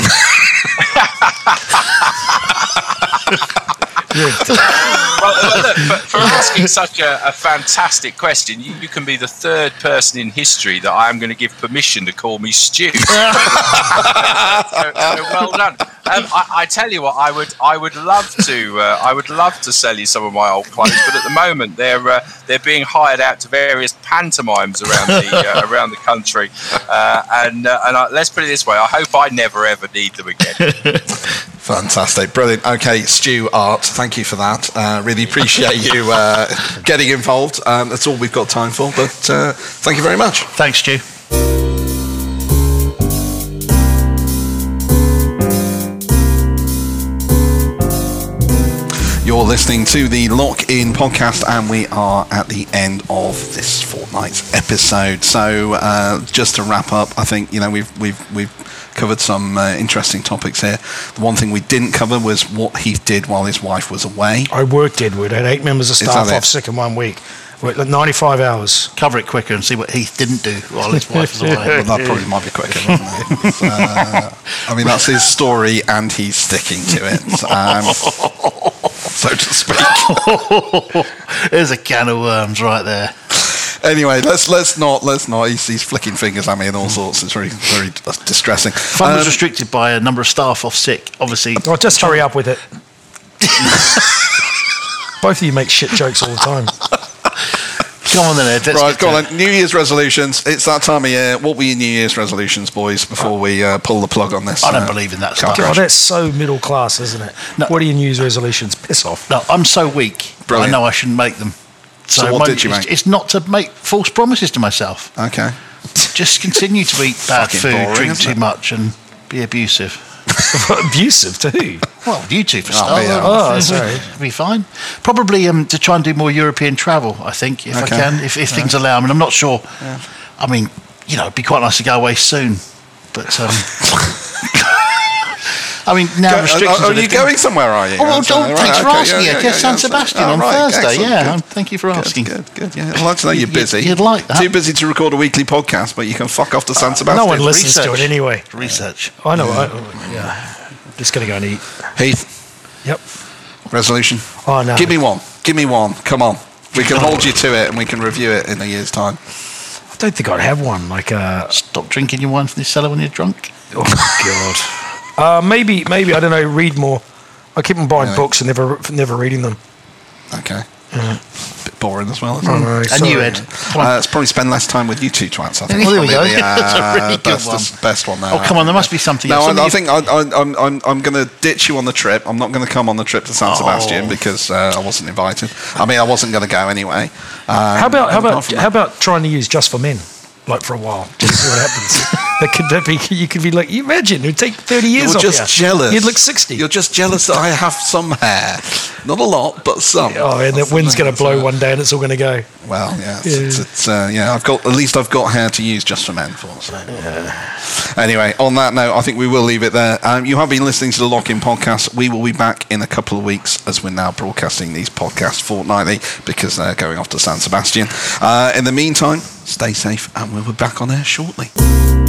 Well, look, for asking such a fantastic question, you can be the third person in history that I am going to give permission to call me Stu. So well done. I tell you what, I would love to sell you some of my old clothes, but at the moment they're being hired out to various pantomimes around the country, and let's put it this way: I hope I never ever need them again. Fantastic, brilliant. Okay, Stu Art, thank you for that. Really appreciate you getting involved. That's all we've got time for, but thank you very much. Thanks, Stu. You're listening to the Lock In podcast, and we are at the end of this fortnight's episode. So, just to wrap up, I think we've covered some interesting topics here. The one thing we didn't cover was what Heath did while his wife was away. I worked Edward. I had 8 members of staff off sick in 1 week. Worked 95 hours. Cover it quicker and see what Heath didn't do while his wife was away. Well, that probably might be quicker, wouldn't it? I mean, that's his story, and he's sticking to it, so to speak. There's a can of worms right there. Anyway, let's not. He's flicking fingers at me and all sorts. It's very, very distressing. Fun was restricted by a number of staff off sick. Obviously, just hurry up with it. Both of you make shit jokes all the time. Come on then, Ed. Right, go on then. New Year's resolutions. It's that time of year. What were your New Year's resolutions, boys, before we pull the plug on this? I don't believe in that stuff. God, that's so middle class, isn't it? No. What are your New Year's resolutions? Piss off. No, I'm so weak. Brilliant. I know I shouldn't make them. So what did you make? It's not to make false promises to myself. Okay. Just continue to eat bad food, boring, drink too much, and be abusive. Abusive to who? Well, you two for starters. Sorry. It'll be fine. Probably to try and do more European travel, I think, if I can, if things allow. I mean, I'm not sure. Yeah. I mean, it'd be quite nice to go away soon. But, I mean, now restrictions are you going somewhere, are you? Oh, well, thanks for asking. San Sebastian on Thursday. Excellent. Thank you for asking. Good. I'd like to know you're busy. You'd like that. Too busy to record a weekly podcast, but you can fuck off to San Sebastian. No one listens to it anyway. Research. I know. Just going to go and eat. Heath. Yep. Resolution. Oh, no. Give me one. Come on. We can hold you to it, and we can review it in a year's time. I don't think I'd have one. Stop drinking your wine from the cellar when you're drunk. Oh, God. Maybe I don't know. Read more. I keep on buying books and never reading them. Okay. Yeah. Bit boring as well. And you, Ed? Let's probably spend less time with you two twats. I think. Well, there we go. That's a really good one. Best one there. Oh, come on! There must be something. No, I think I'm going to ditch you on the trip. I'm not going to come on the trip to San Sebastian because I wasn't invited. I mean, I wasn't going to go anyway. How about trying to use Just for Men, like for a while, just to see what happens. You could be like, you imagine, it would take 30 years You're off just you. jealous. You'd look 60. You're just jealous that I have some hair. Not a lot, but some. Oh, and the wind's going to blow one day and it's all going to go. Well, yeah. I've got hair to use just for men for. So. Anyway, on that note, I think we will leave it there. You have been listening to the Lock-In Podcast. We will be back in a couple of weeks as we're now broadcasting these podcasts fortnightly because they're going off to San Sebastian. In the meantime, stay safe and we'll be back on air shortly.